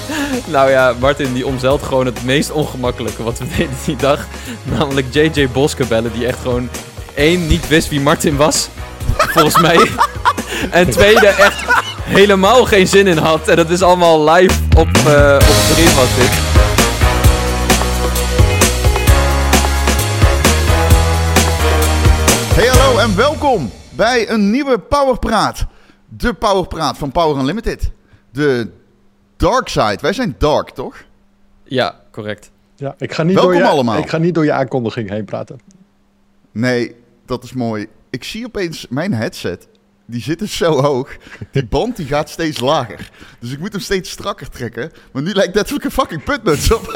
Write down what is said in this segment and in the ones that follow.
Nou ja, Martin die omzeilt gewoon het meest ongemakkelijke wat we deden die dag. Namelijk JJ Boske bellen, die echt gewoon 1, niet wist wie Martin was. Volgens mij. En tweede, echt helemaal geen zin in had. En dat is allemaal live op stream was dit. Hey hallo en welkom bij een nieuwe Powerpraat. De Powerpraat van Power Unlimited. De Dark Side. Wij zijn dark, toch? Ja, correct. Ja, ik ga niet door je aankondiging heen praten. Nee, dat is mooi. Ik zie opeens mijn headset. Die zit dus zo hoog. Die band die gaat steeds lager. Dus ik moet hem steeds strakker trekken. Maar nu lijkt net of ik een fucking putmuts op.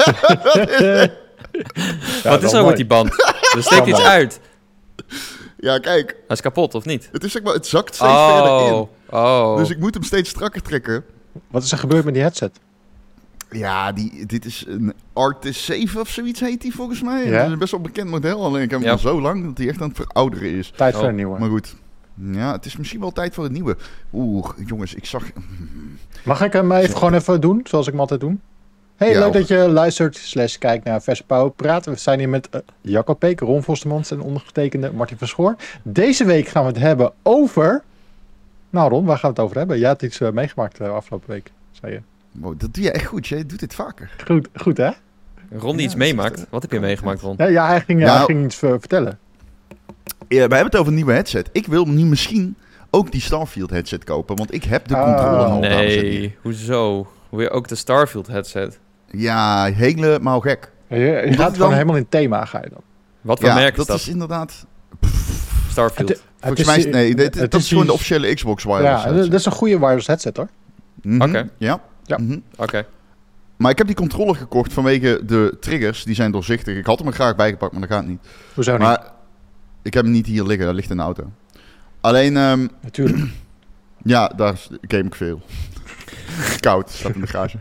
Wat is er met die band? Er steekt iets uit. Ja, kijk. Hij is kapot, of niet? Het is zeg maar, het zakt steeds verder in. Oh. Dus ik moet hem steeds strakker trekken. Wat is er gebeurd met die headset? Ja, dit is een Artis 7 of zoiets heet die volgens mij. Ja? Dat is een best wel bekend model. Alleen ik heb hem al zo lang dat hij echt aan het verouderen is. Tijd voor een nieuwe. Maar goed. Ja, het is misschien wel tijd voor een nieuwe. Jongens, ik zag... Mag ik hem gewoon even doen, zoals ik hem altijd doe? Hey, Ja, leuk dat je luistert / kijkt naar Verse Power Praten. We zijn hier met Jacco Peek, Ron Vostermans en ondergetekende Martin Verschoor. Deze week gaan we het hebben over... Nou Ron, waar gaan we het over hebben? Jij had iets meegemaakt afgelopen week, zei je. Wow, dat doe je echt goed. Jij doet dit vaker. Goed hè? Ron die iets meemaakt. Wat heb je meegemaakt, Ron? Ja, hij ging iets vertellen. Ja, we hebben het over een nieuwe headset. Ik wil nu misschien ook die Starfield headset kopen. Want ik heb de controller al. Nee, hoezo? Wil je ook de Starfield headset? Ja, helemaal gek. Je gaat gewoon helemaal in thema, ga je dan. Wat voor merk is dat? Dat is inderdaad... Starfield. Volgens mij dat is gewoon de officiële Xbox wireless headset. Dat is een goede wireless headset hoor. Oké. Ja. Oké. Maar ik heb die controller gekocht vanwege de triggers. Die zijn doorzichtig. Ik had hem er graag bijgepakt, maar dat gaat niet. Hoezo niet? Maar ik heb hem niet hier liggen. Dat ligt in de auto. Alleen... Natuurlijk. Ja, daar game ik veel. Koud, staat in de garage.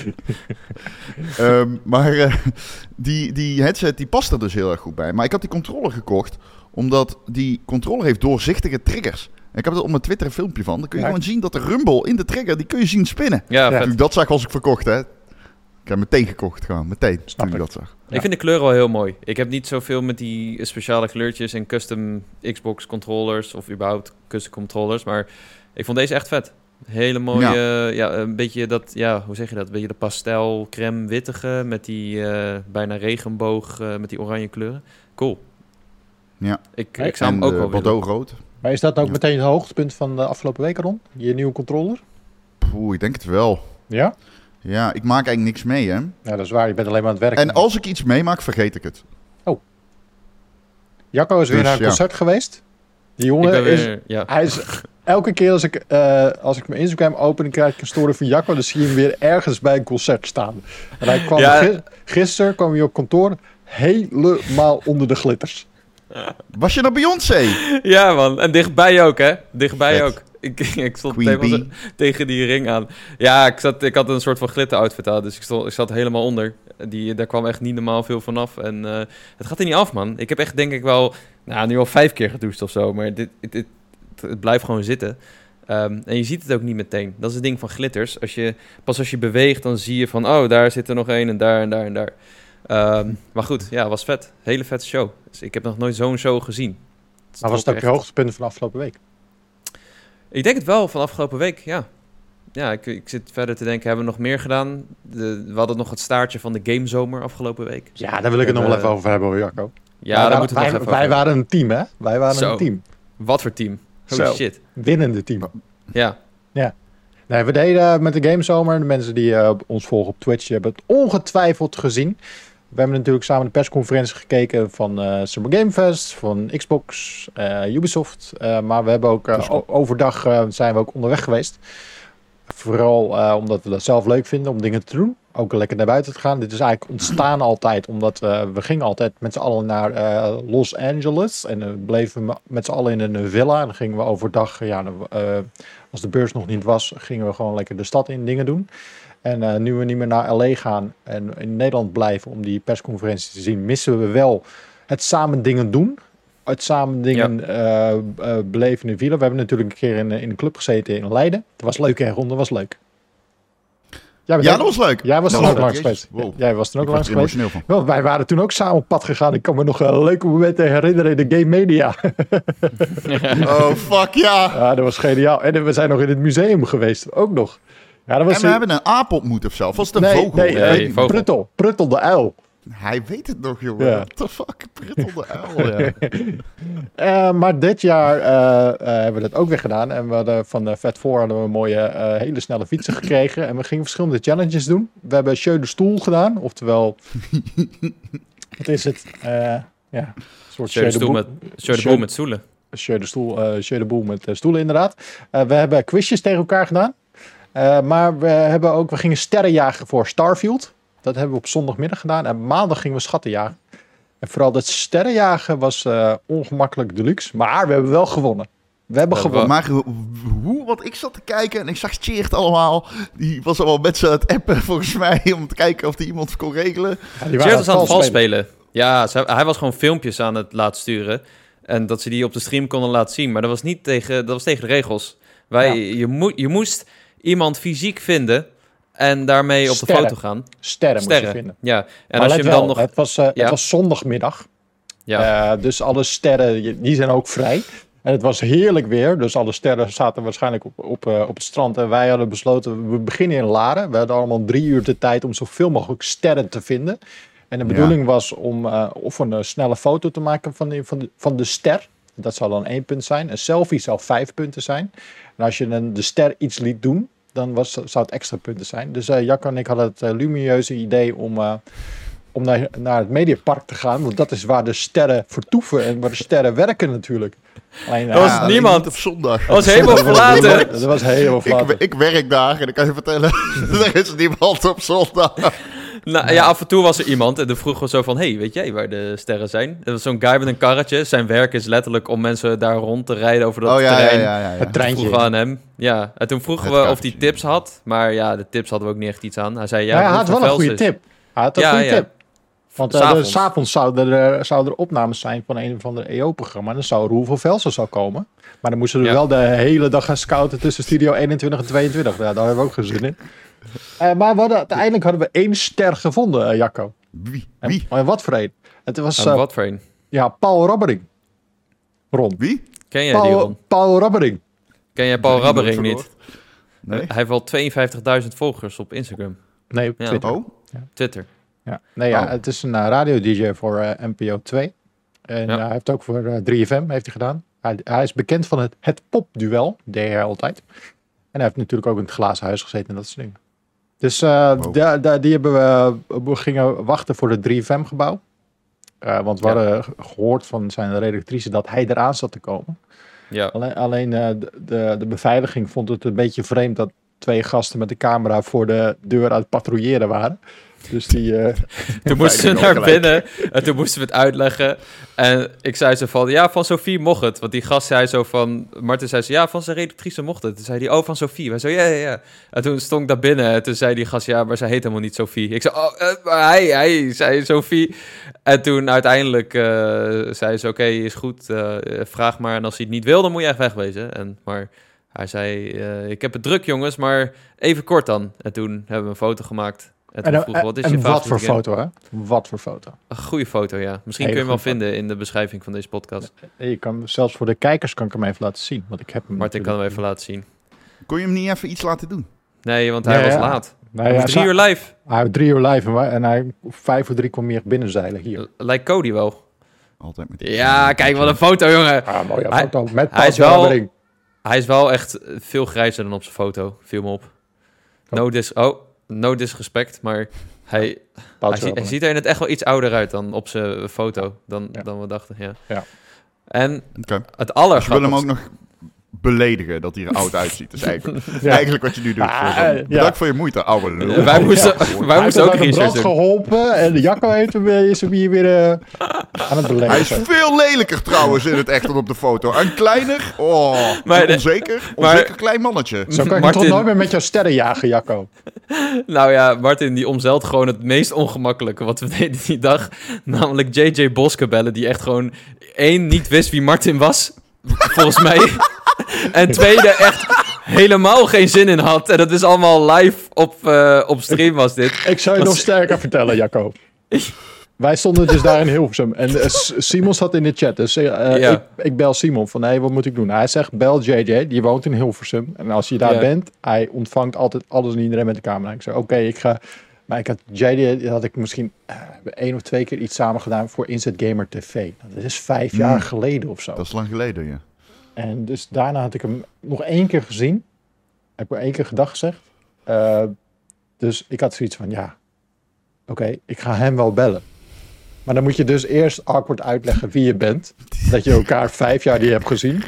Maar die headset die past er dus heel erg goed bij. Maar ik had die controller gekocht omdat die controller heeft doorzichtige triggers. En ik heb er op mijn Twitter een filmpje van. Dan kun je gewoon zien dat de rumble in de trigger, die kun je zien spinnen. Ja, Toen ik dat zag, was ik verkocht, hè. Ik heb meteen gekocht, gewoon. Meteen, toen ik dat zag. Ik vind de kleuren wel heel mooi. Ik heb niet zoveel met die speciale kleurtjes en custom Xbox controllers of überhaupt custom controllers, maar ik vond deze echt vet. Hele mooie, een beetje dat, hoe zeg je dat? Een beetje de pastel crème wittige met die bijna regenboog met die oranje kleuren. Cool. Ja. Ik zou hem ook wel willen. Bordeaux rood. Maar is dat ook meteen het hoogtepunt van de afgelopen weken, Ron? Je nieuwe controller? Ik denk het wel. Ja? Ja, ik maak eigenlijk niks mee, hè. Ja, dat is waar. Je bent alleen maar aan het werken. En als ik iets meemaak, vergeet ik het. Jacco is weer naar een concert geweest. Die jongen hij is... Elke keer als ik mijn Instagram open, dan krijg ik een story van Jacco. Dan zie je hem weer ergens bij een concert staan. En hij kwam gisteren kwam hij op kantoor helemaal onder de glitters. Was je naar Beyoncé? Ja, man. En dichtbij ook, hè? Dichtbij Vet. ook. Ik stond tegen die ring aan. Ja, ik had een soort van glitter-outfit aan, dus ik zat helemaal onder. Daar kwam echt niet normaal veel vanaf. En het gaat er niet af, man. Ik heb echt, denk ik wel, nu al 5 keer gedoucht of zo. Maar het blijft gewoon zitten. En je ziet het ook niet meteen. Dat is het ding van glitters. Pas als je beweegt, dan zie je van... Oh, daar zit er nog één en daar en daar en daar. Maar goed, ja, het was vet. Hele vette show. Dus ik heb nog nooit zo'n show gezien. Maar was het ook je hoogtepunt van de afgelopen week? Ik denk het wel, van afgelopen week, ja. Ja, ik zit verder te denken, hebben we nog meer gedaan? We hadden nog het staartje van de gamezomer afgelopen week. Ja, daar wil ik het nog wel even over hebben hoor, Jacco. Ja, daar moeten we nog even over Wij waren een team, hè? Wij waren een team. Wat voor team? Holy shit. Winnende team. Ja. Nee, we deden met de gamezomer. De mensen die ons volgen op Twitch hebben het ongetwijfeld gezien. We hebben natuurlijk samen de persconferentie gekeken van Summer Game Fest, van Xbox, Ubisoft. Maar we hebben ook overdag zijn we ook onderweg geweest. Vooral omdat we dat zelf leuk vinden om dingen te doen. Ook lekker naar buiten te gaan. Dit is eigenlijk ontstaan altijd omdat we gingen altijd met z'n allen naar Los Angeles. En dan bleven we met z'n allen in een villa. En dan gingen we overdag, als de beurs nog niet was, gingen we gewoon lekker de stad in dingen doen. En nu we niet meer naar LA gaan en in Nederland blijven om die persconferentie te zien, missen we wel het samen dingen doen. Het samen dingen beleven in de villa. We hebben natuurlijk een keer in een club gezeten in Leiden. Het was leuk, hè, Ron? Dat was leuk. Ja, dat was leuk. Jij was er ook langs geweest. Wow. Jij was er ook langs geweest. Van. Wij waren toen ook samen op pad gegaan. Ik kan me nog leuke momenten herinneren in de Game Media. Oh, fuck ja. Ja, dat was geniaal. En we zijn nog in het museum geweest. Ook nog. Ja, dat was en we hebben een aap ontmoet of zo. Was het een vogel? Nee, vogel. Pruttel de uil. Hij weet het nog, jongen. Ja. What the fuck? Pruttel de uil, ja. Maar dit jaar hebben we dat ook weer gedaan. En we hadden van de Vet 4 hadden we een mooie, hele snelle fietsen gekregen. En we gingen verschillende challenges doen. We hebben Jeu de Stoel gedaan. Oftewel, wat is het? Een soort Jeu de Boel met stoelen. Jeu de Boel met stoelen, inderdaad. We hebben quizjes tegen elkaar gedaan. Maar we gingen sterren jagen voor Starfield. Dat hebben we op zondagmiddag gedaan. En maandag gingen we schatten jagen. En vooral dat sterrenjagen was ongemakkelijk deluxe. Maar we hebben wel gewonnen. We hebben gewonnen. Maar want ik zat te kijken en ik zag Tjeerd allemaal. Die was allemaal met z'n aan het appen volgens mij. Om te kijken of hij iemand kon regelen. Ja, Tjeerd was aan het vals spelen. Ja, hij was gewoon filmpjes aan het laten sturen. En dat ze die op de stream konden laten zien. Maar dat was tegen de regels. Je moest iemand fysiek vinden... En daarmee op de foto gaan. Sterren moest je vinden. Ja. En maar als je hem dan nog... Het was zondagmiddag. Ja. Dus alle sterren, die zijn ook vrij. En het was heerlijk weer. Dus alle sterren zaten waarschijnlijk op het strand. En wij hadden besloten, we beginnen in Laren. We hadden allemaal 3 uur de tijd om zoveel mogelijk sterren te vinden. En de bedoeling was om of een snelle foto te maken van de ster. Dat zou dan 1 punt zijn. Een selfie zou 5 punten zijn. En als je de ster iets liet doen... dan zou het extra punten zijn. Dus Jacco en ik hadden het lumineuze idee om naar het Mediapark te gaan. Want dat is waar de sterren vertoeven en waar de sterren werken natuurlijk. Alleen, was niemand op zondag. Dat was helemaal verlaten. Dat was helemaal verlaten. Ik werk daar en ik kan je vertellen, er is niemand op zondag. Nou ja, af en toe was er iemand en dan vroegen we zo van... hey, weet jij waar de sterren zijn? Er was zo'n guy met een karretje. Zijn werk is letterlijk om mensen daar rond te rijden over dat terrein. Ja. Het treintje. Vroegen we aan hem. Ja, en toen vroegen we of hij tips had. Maar ja, de tips hadden we ook niet echt iets aan. Hij zei hij had wel een goede tip. Tip. Want s'avonds zouden er opnames zijn van een of ander EO-programma. En dan zou Roel van Velsen zou komen. Maar dan moesten we wel de hele dag gaan scouten tussen Studio 21 en 22. Ja, daar hebben we ook geen zin in. Maar uiteindelijk hadden we 1 ster gevonden, Jacco. Wie? En wat voor een? Het was, wat voor een? Ja, Paul Rabbering. Ron. Wie? Ken jij die, Ron? Paul Rabbering. Ken jij Paul Rabbering niet? Nee. Hij heeft wel 52.000 volgers op Instagram. Nee, op Twitter. Oh? Ja. Twitter. Ja. Nee, het is een radio-dj voor NPO 2. En hij heeft ook voor 3FM heeft hij gedaan. Hij is bekend van het popduel, deed hij altijd. En hij heeft natuurlijk ook in het glazen huis gezeten en dat soort dingen. Dus die hebben we gingen wachten voor het 3FM-gebouw. Want we hadden gehoord van zijn redactrice dat hij eraan zat te komen. Ja. Alleen de beveiliging vond het een beetje vreemd dat 2 gasten met de camera voor de deur aan het patrouilleren waren. Dus toen moesten we naar binnen en toen moesten we het uitleggen. En ik zei zo van, ja, van Sophie mocht het. Want die gast zei zo van, Martin zei zo, ja, van zijn redactrice mocht het. Toen zei hij, van Sophie. Wij zo, ja. En toen stond ik daar binnen en toen zei die gast, ja, maar zij heet helemaal niet Sophie. Ik zei, maar hij zei Sophie. En toen uiteindelijk zei ze, oké, is goed, vraag maar. En als hij het niet wil, dan moet je echt wegwezen. Maar hij zei, ik heb het druk jongens, maar even kort dan. En toen hebben we een foto gemaakt. En wat voor foto, hè? Wat voor foto? Een goede foto, ja. Misschien kun je hem wel vinden in de beschrijving van deze podcast. Je kan, zelfs voor de kijkers kan ik hem even laten zien. Want ik heb hem Martin kan hem even laten zien. Kon je hem niet even iets laten doen? Nee, want hij was laat. Nee, hij 3 uur live. Hij was 3 uur live en hij 2:55 kwam meer binnenzeilen hier. Lijkt Cody wel. Altijd met die kijk, wat een foto, jongen. Mooie foto met Paul. Hij is wel echt veel grijzer dan op zijn foto. Viel me op. No disrespect, maar hij ziet er in het echt wel iets ouder uit dan op zijn foto. Dan we dachten, ja. En het allergrappigste... Je wil hem ook nog beledigen dat hij er oud uitziet. Dat is eigenlijk wat je nu doet. Bedankt voor je moeite, oude lul. Wij moesten ook research doen. Geholpen en Jacco is hem hier weer aan het beledigen. Hij is veel lelijker trouwens in het echt dan op de foto. En kleiner. Onzeker klein mannetje. Zo kan ik toch nooit meer met jouw sterren jagen, Jacco. Nou ja, Martin die omzeilt gewoon het meest ongemakkelijke wat we deden die dag. Namelijk JJ Boske bellen, die echt gewoon 1 niet wist wie Martin was. Volgens mij. En tweede, echt helemaal geen zin in had. En dat is allemaal live op stream was dit. Ik zou je nog sterker vertellen, Jacco. Wij stonden dus daar in Hilversum. En Simon zat in de chat. Dus ik bel Simon van, hey, wat moet ik doen? Hij zegt, bel JJ, die woont in Hilversum. En als je daar bent, hij ontvangt altijd alles en iedereen met de camera. Ik zei, oké, ik ga... Maar ik had JJ, had ik misschien 1 of 2 keer iets samen gedaan voor Inzet Gamer TV. Dat is 5 jaar geleden of zo. Dat is lang geleden, ja. En dus daarna had ik hem nog 1 keer gezien. Heb ik 1 keer gedag gezegd. Dus ik had zoiets van, oké, ik ga hem wel bellen. Maar dan moet je dus eerst awkward uitleggen wie je bent. Dat je elkaar 5 jaar niet hebt gezien.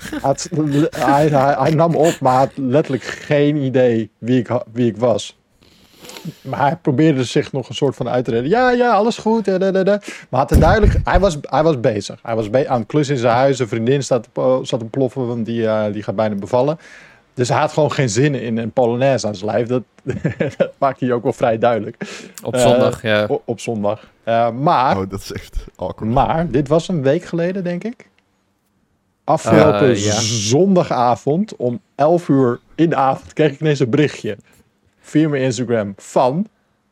Hij nam op, maar had letterlijk geen idee wie ik was. Maar hij probeerde zich nog een soort van uit te redden. Ja, alles goed. Maar had het duidelijk... Hij was bezig. Hij was aan het klussen in zijn huis. Zijn vriendin zat te ploffen, want die gaat bijna bevallen. Dus hij had gewoon geen zin in een Polonaise aan zijn lijf. Dat maakt hij ook wel vrij duidelijk. Op zondag, ja. Op zondag. Maar... Oh, dat is echt awkward. Maar dit was een week geleden, denk ik. Afgelopen zondagavond om 11 uur in de avond kreeg ik ineens een berichtje via mijn Instagram van...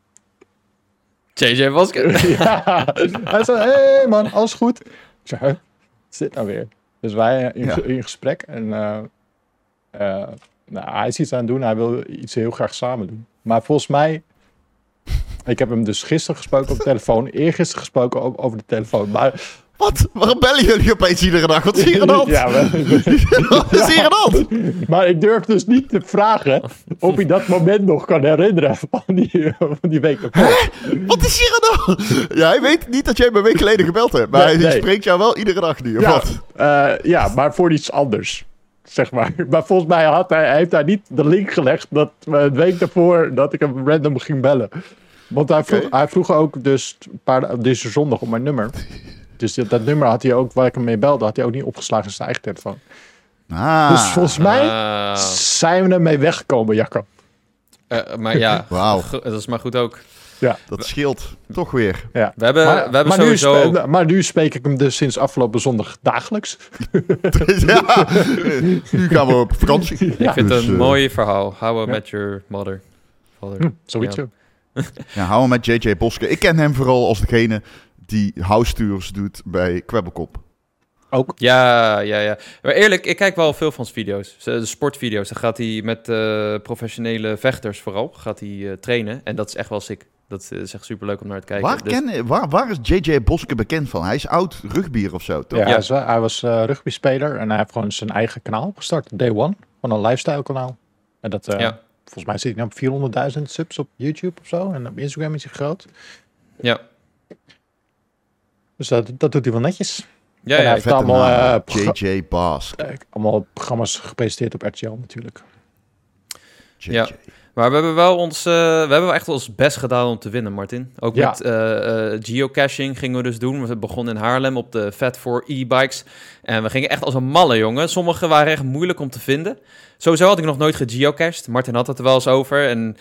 JJ Boske. Ja, hij zei, hey man, alles goed? Ik zei, wat is dit nou weer? Dus wij in gesprek en hij is iets aan het doen. Hij wil iets heel graag samen doen. Maar volgens mij... Ik heb hem dus gisteren gesproken op de telefoon. Eergisteren gesproken over de telefoon. Maar... Wat? Waarom bellen jullie opeens iedere dag? Wat is hier aan de hand? Wat is hier aan de hand? Maar ik durf dus niet te vragen of hij dat moment nog kan herinneren van die week ervoor. Wat is hier aan de hand? Ja, hij weet niet dat jij me een week geleden gebeld hebt. Maar hij spreekt jou wel iedere dag nu, of wat? Maar voor iets anders. Zeg maar. Maar volgens mij heeft hij niet de link gelegd dat een week daarvoor dat ik hem random ging bellen. Want hij vroeg ook dus deze zondag op mijn nummer. Dus dat nummer had hij ook, waar ik hem mee belde, had hij ook niet opgeslagen in zijn eigen telefoon. Dus volgens mij zijn we ermee weggekomen, Jacco. Maar ja, wauw. Dat is maar goed ook. Ja. Dat scheelt toch weer. Ja. We hebben sowieso... Maar nu spreek ik hem dus sinds afgelopen zondag dagelijks. Ja, nu gaan we op vakantie. Ik vind het een mooi verhaal. How I Met Your Mother. Zoiets. Ja, hou hem met JJ Boske. Ik ken hem vooral als degene die house tours doet bij Kwebbelkop. Ook? Ja. Maar eerlijk, ik kijk wel veel van zijn video's. De sportvideo's. Dan gaat hij met professionele vechters vooral gaat hij, trainen. En dat is echt wel sick. Dat is echt superleuk om naar te kijken. Waar is JJ Boske bekend van? Hij is oud rugbier of zo, toch? Ja, hij was rugbyspeler en hij heeft gewoon zijn eigen kanaal gestart. Day One. Van een lifestyle kanaal. En dat... Volgens mij zit hij nu op 400.000 subs op YouTube of zo. En op Instagram is hij groot. Ja. Dus dat doet hij wel netjes. Ja, en hij heeft allemaal... JJ Boske. Allemaal programma's gepresenteerd op RTL natuurlijk. JJ. Ja. Maar we hebben wel echt ons best gedaan om te winnen, Martin. Ook met geocaching gingen we dus doen. We begonnen in Haarlem op de Fat4 e-bikes. En we gingen echt als een malle, jongen. Sommige waren echt moeilijk om te vinden. Sowieso had ik nog nooit gegeocached. Martin had het er wel eens over. En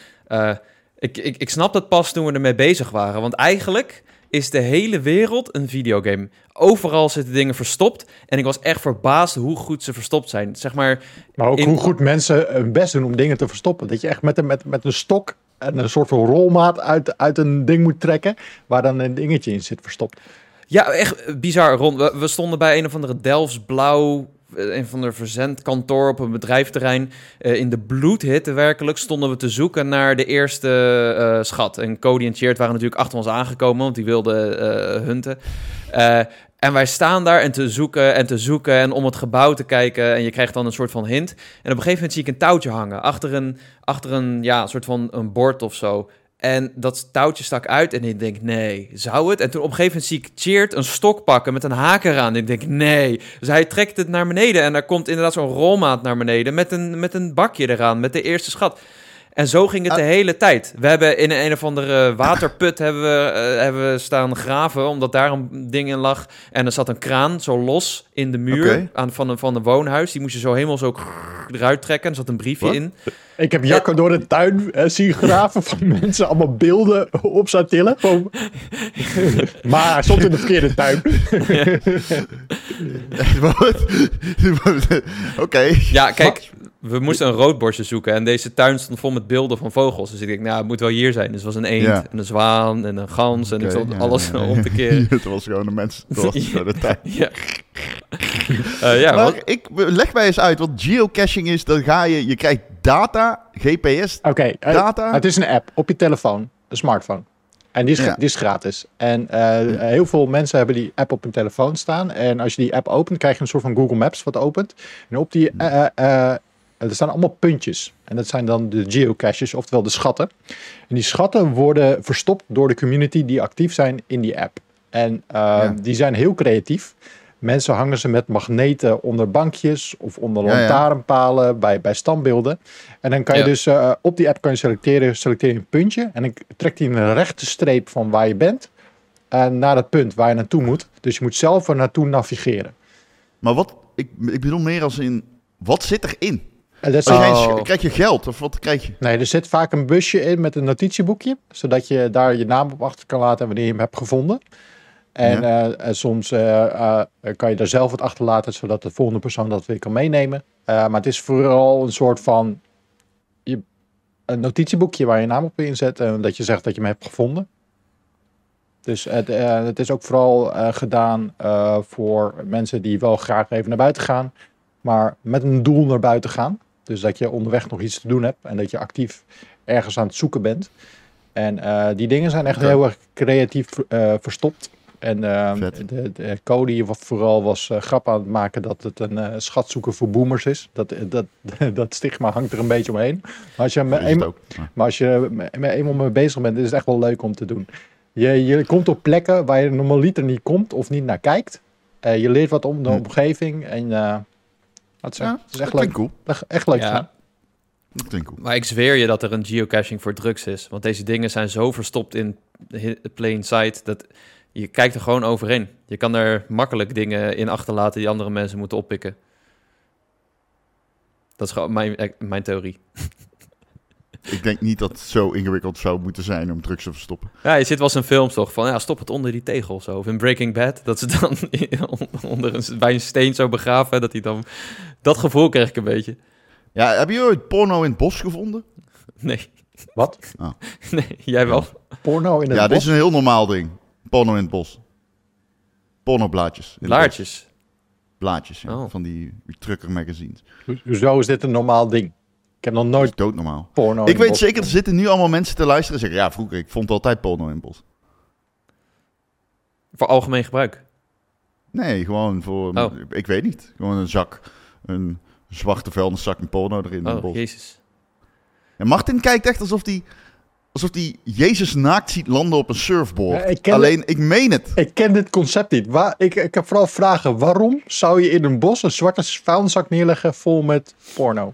ik snap dat pas toen we ermee bezig waren. Want eigenlijk is de hele wereld een videogame. Overal zitten dingen verstopt. En ik was echt verbaasd hoe goed ze verstopt zijn. Zeg maar ook hoe goed mensen hun best doen om dingen te verstoppen. Dat je echt met een stok en een soort van rolmaat uit een ding moet trekken, waar dan een dingetje in zit verstopt. Ja, echt bizar, Ron. We stonden bij een of andere Delfts Blauw, een van de verzendkantoor op een bedrijfterrein. In de bloedhitte werkelijk stonden we te zoeken naar de eerste schat. En Cody en Cheert waren natuurlijk achter ons aangekomen, want die wilden hunten. En wij staan daar en te zoeken en om het gebouw te kijken. En je krijgt dan een soort van hint. En op een gegeven moment zie ik een touwtje hangen achter een soort van een bord of zo. En dat touwtje stak uit en ik denk, nee, zou het? En toen op een gegeven moment zie ik Cheert een stok pakken met een haak eraan. En ik denk, nee. Dus hij trekt het naar beneden en daar komt inderdaad zo'n rolmaat naar beneden met een bakje eraan, met de eerste schat. En zo ging het de hele tijd. We hebben in een of andere waterput hebben we staan graven, omdat daar een ding in lag. En er zat een kraan zo los in de muur van een woonhuis. Die moest je zo helemaal zo eruit trekken. Er zat een briefje in. Ik heb Jacco door de tuin zien graven van mensen allemaal beelden op zijn telefoon. Maar hij stond in de verkeerde tuin. Oké. Ja, kijk. we moesten een roodborstje zoeken. En deze tuin stond vol met beelden van vogels. Dus ik denk, het moet wel hier zijn. Dus het was een eend en een zwaan en een gans. En ik stond alles om te keren. Het was gewoon een mens. Het was gewoon de tuin. Maar leg mij eens uit wat geocaching is. Dan ga je krijgt data, GPS, data. Het is een app op je telefoon, een smartphone. En die is gratis. En heel veel mensen hebben die app op hun telefoon staan. En als je die app opent, krijg je een soort van Google Maps wat opent. En op die, er staan allemaal puntjes. En dat zijn dan de geocaches, oftewel de schatten. En die schatten worden verstopt door de community die actief zijn in die app. En die zijn heel creatief. Mensen hangen ze met magneten onder bankjes of onder lantaarnpalen bij standbeelden. En dan kan je dus op die app selecteer je een puntje. En dan trekt hij een rechte streep van waar je bent naar het punt waar je naartoe moet. Dus je moet zelf er naartoe navigeren. Maar ik bedoel meer als in, wat zit erin? Krijg je geld of wat krijg je? Nee, er zit vaak een busje in met een notitieboekje. Zodat je daar je naam op achter kan laten wanneer je hem hebt gevonden. En soms kan je daar zelf wat achterlaten, zodat de volgende persoon dat weer kan meenemen. Maar het is vooral een soort van een notitieboekje waar je naam op inzet en dat je zegt dat je hem hebt gevonden. Dus het is ook vooral gedaan voor mensen die wel graag even naar buiten gaan, maar met een doel naar buiten gaan. Dus dat je onderweg nog iets te doen hebt en dat je actief ergens aan het zoeken bent. En die dingen zijn echt heel erg creatief verstopt. En de Cody vooral was grap aan het maken dat het een schatzoeker voor boomers is. Dat stigma hangt er een beetje omheen. Maar als je eenmaal mee bezig bent, is het echt wel leuk om te doen. Je komt op plekken waar je normaliter niet komt of niet naar kijkt. Je leert wat om de omgeving. En het is echt leuk. Cool. Echt leuk. Ja. Maar ik zweer je dat er een geocaching voor drugs is. Want deze dingen zijn zo verstopt in plain sight dat je kijkt er gewoon overheen. Je kan er makkelijk dingen in achterlaten die andere mensen moeten oppikken. Dat is gewoon mijn theorie. Ik denk niet dat het zo ingewikkeld zou moeten zijn om drugs te verstoppen. Ja, je ziet wel eens in films toch van, stop het onder die tegel of zo. Of in Breaking Bad, dat ze dan bij een steen zo begraven, dat hij dan... Dat gevoel krijg ik een beetje. Ja, heb je ooit porno in het bos gevonden? Nee. Wat? Oh. Nee, jij wel? Porno in het bos? Ja, dit is een heel normaal ding. Porno in het bos. Pornoblaadjes. Blaadjes? Blaadjes, van die trucker magazines. Hoezo is dit een normaal ding? Ik heb nog nooit doodnormaal. Porno ik weet zeker, er zitten nu allemaal mensen te luisteren en zeggen... Ja, vroeger, ik vond altijd porno in het bos. Voor algemeen gebruik? Nee, gewoon voor... Ik weet niet. Gewoon een zak. Een zwarte vuilniszak met porno erin in het bos. Jezus. En Martin kijkt echt alsof die Jezus naakt ziet landen op een surfboard. Ik meen het. Ik ken dit concept niet. Ik heb vooral vragen. Waarom zou je in een bos een zwarte vuilniszak neerleggen vol met porno?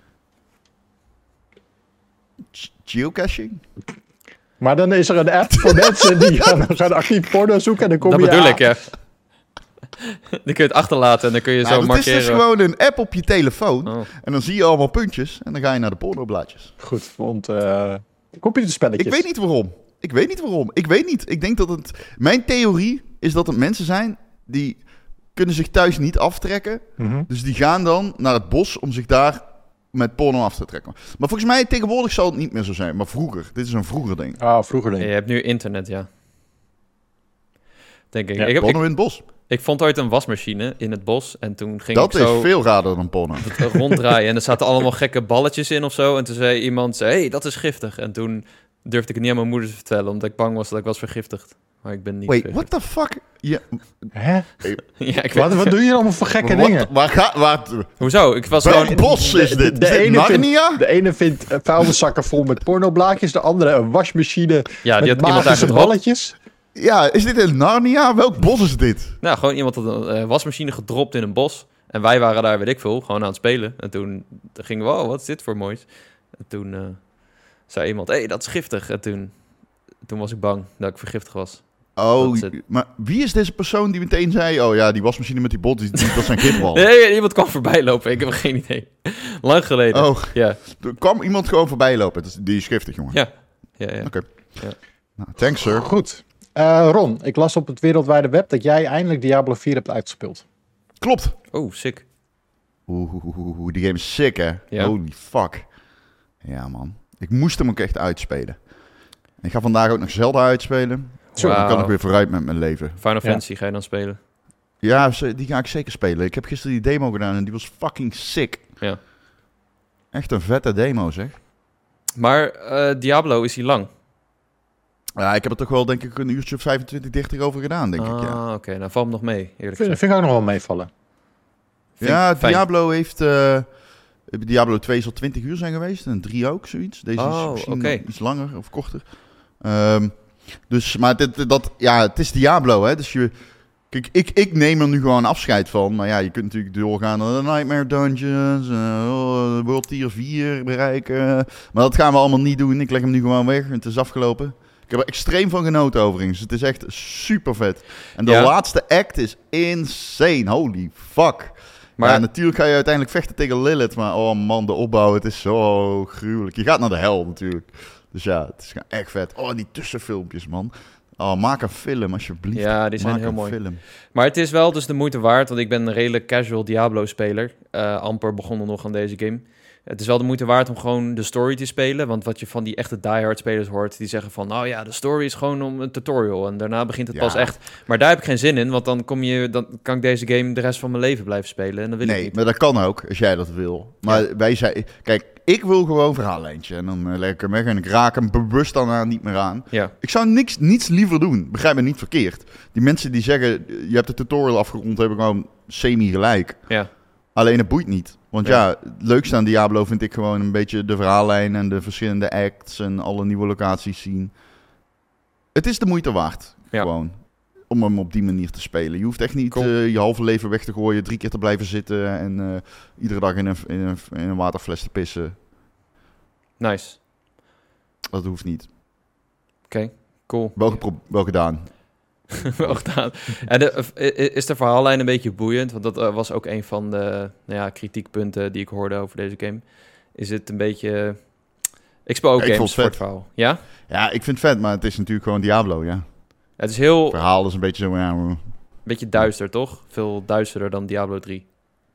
Geocaching? Maar dan is er een app voor mensen die gaan actief porno zoeken. En dan kom dat bedoel ik, ja. Dan kun je het achterlaten en dan kun je zo markeren. Het is dus gewoon een app op je telefoon. Oh. En dan zie je allemaal puntjes. En dan ga je naar de pornoblaadjes. Goed, want computerspelletjes. Ik weet niet waarom. Ik denk dat het... Mijn theorie is dat het mensen zijn die kunnen zich thuis niet aftrekken. Mm-hmm. Dus die gaan dan naar het bos om zich daar met porno af te trekken. Maar volgens mij tegenwoordig zal het niet meer zo zijn. Maar vroeger. Dit is een vroeger ding. Vroeger ding. Je hebt nu internet, ja. Denk ik. Ja, porno in het bos. Ik vond ooit een wasmachine in het bos en toen ging dat ik zo... is veel raarder dan porno. Ronddraaien en er zaten allemaal gekke balletjes in of zo. En toen zei iemand, hey, dat is giftig. En toen durfde ik het niet aan mijn moeder te vertellen, omdat ik bang was dat ik was vergiftigd. Maar ik ben niet vergiftigd. What the fuck? Hè? Ja, wat doe je allemaal voor gekke dingen? Hoezo? Ik was gewoon... bos is dit? De ene vindt vuilniszakken vol met pornoblaadjes, de andere een wasmachine met magische balletjes. Ja, is dit een Narnia? Welk bos is dit? Nou, gewoon iemand had een wasmachine gedropt in een bos. En wij waren daar, weet ik veel, gewoon aan het spelen. En toen gingen we, wat is dit voor moois? En toen zei iemand, hey, dat is giftig. En toen was ik bang dat ik vergiftigd was. Oh, maar wie is deze persoon die meteen zei... Oh ja, die wasmachine met die bot, dat zijn gifballen. Nee, iemand kwam voorbij lopen. Ik heb geen idee. Lang geleden. Oh, ja. Er kwam iemand gewoon voorbij lopen. Die is giftig, jongen. Ja. Oké. Ja. Nou, thanks, sir. Goed. Ron, ik las op het wereldwijde web dat jij eindelijk Diablo 4 hebt uitgespeeld. Klopt. Oh, sick. Die game is sick, hè? Ja. Holy fuck. Ja, man. Ik moest hem ook echt uitspelen. Ik ga vandaag ook nog Zelda uitspelen. Zo, dan kan ik weer vooruit met mijn leven. Final Fantasy ga je dan spelen? Ja, die ga ik zeker spelen. Ik heb gisteren die demo gedaan en die was fucking sick. Ja. Echt een vette demo, zeg. Maar Diablo, is die lang? Ja, ik heb er toch wel, denk ik, een uurtje of 25, 30 over gedaan, denk ik, ja. Oké. Nou, valt hem nog mee, eerlijk gezegd. Vind ik ook nog wel meevallen. Diablo heeft... Diablo 2 zal 20 uur zijn geweest en 3 ook, zoiets. Deze is misschien iets langer of korter. Dus, maar het is Diablo, hè. Dus kijk, ik neem er nu gewoon afscheid van. Maar ja, je kunt natuurlijk doorgaan naar de Nightmare Dungeons, World Tier 4 bereiken. Maar dat gaan we allemaal niet doen. Ik leg hem nu gewoon weg en het is afgelopen. Ik heb er extreem van genoten overigens. Het is echt super vet. En de laatste act is insane. Holy fuck. Maar ja, natuurlijk ga je uiteindelijk vechten tegen Lilith. Maar oh man, de opbouw, het is zo gruwelijk. Je gaat naar de hel natuurlijk. Dus ja, het is echt vet. Oh, die tussenfilmpjes, man. Oh, maak een film alsjeblieft. Ja, die zijn heel mooi. Film. Maar het is wel dus de moeite waard, want ik ben een redelijk casual Diablo-speler. Amper begonnen nog aan deze game. Het is wel de moeite waard om gewoon de story te spelen. Want wat je van die echte diehard spelers hoort, die zeggen van... nou ja, de story is gewoon om een tutorial en daarna begint het pas echt. Maar daar heb ik geen zin in, want dan kan ik deze game de rest van mijn leven blijven spelen. En dan wil ik niet. Maar dat kan ook, als jij dat wil. Maar wij zijn... Kijk, ik wil gewoon verhaallijntje. En dan leg ik hem weg en ik raak hem bewust daarna niet meer aan. Ja. Ik zou niets liever doen. Begrijp me niet verkeerd. Die mensen die zeggen, je hebt de tutorial afgerond, hebben gewoon semi-gelijk. Ja. Alleen het boeit niet. Want het leukste aan Diablo vind ik gewoon een beetje de verhaallijn en de verschillende acts en alle nieuwe locaties zien. Het is de moeite waard, gewoon, om hem op die manier te spelen. Je hoeft echt niet je halve leven weg te gooien, 3 keer te blijven zitten en iedere dag in een waterfles te pissen. Nice. Dat hoeft niet. Oké, cool. Wel gedaan. Wel gedaan. En is de verhaallijn een beetje boeiend? Want dat was ook een van de kritiekpunten die ik hoorde over deze game. Is het een beetje... Ik speel ook games voor het verhaal. Ja? Ja, ik vind het vet, maar het is natuurlijk gewoon Diablo, ja. Het is heel... Het verhaal is een beetje zo... Een beetje duister, toch? Veel duisterder dan Diablo 3.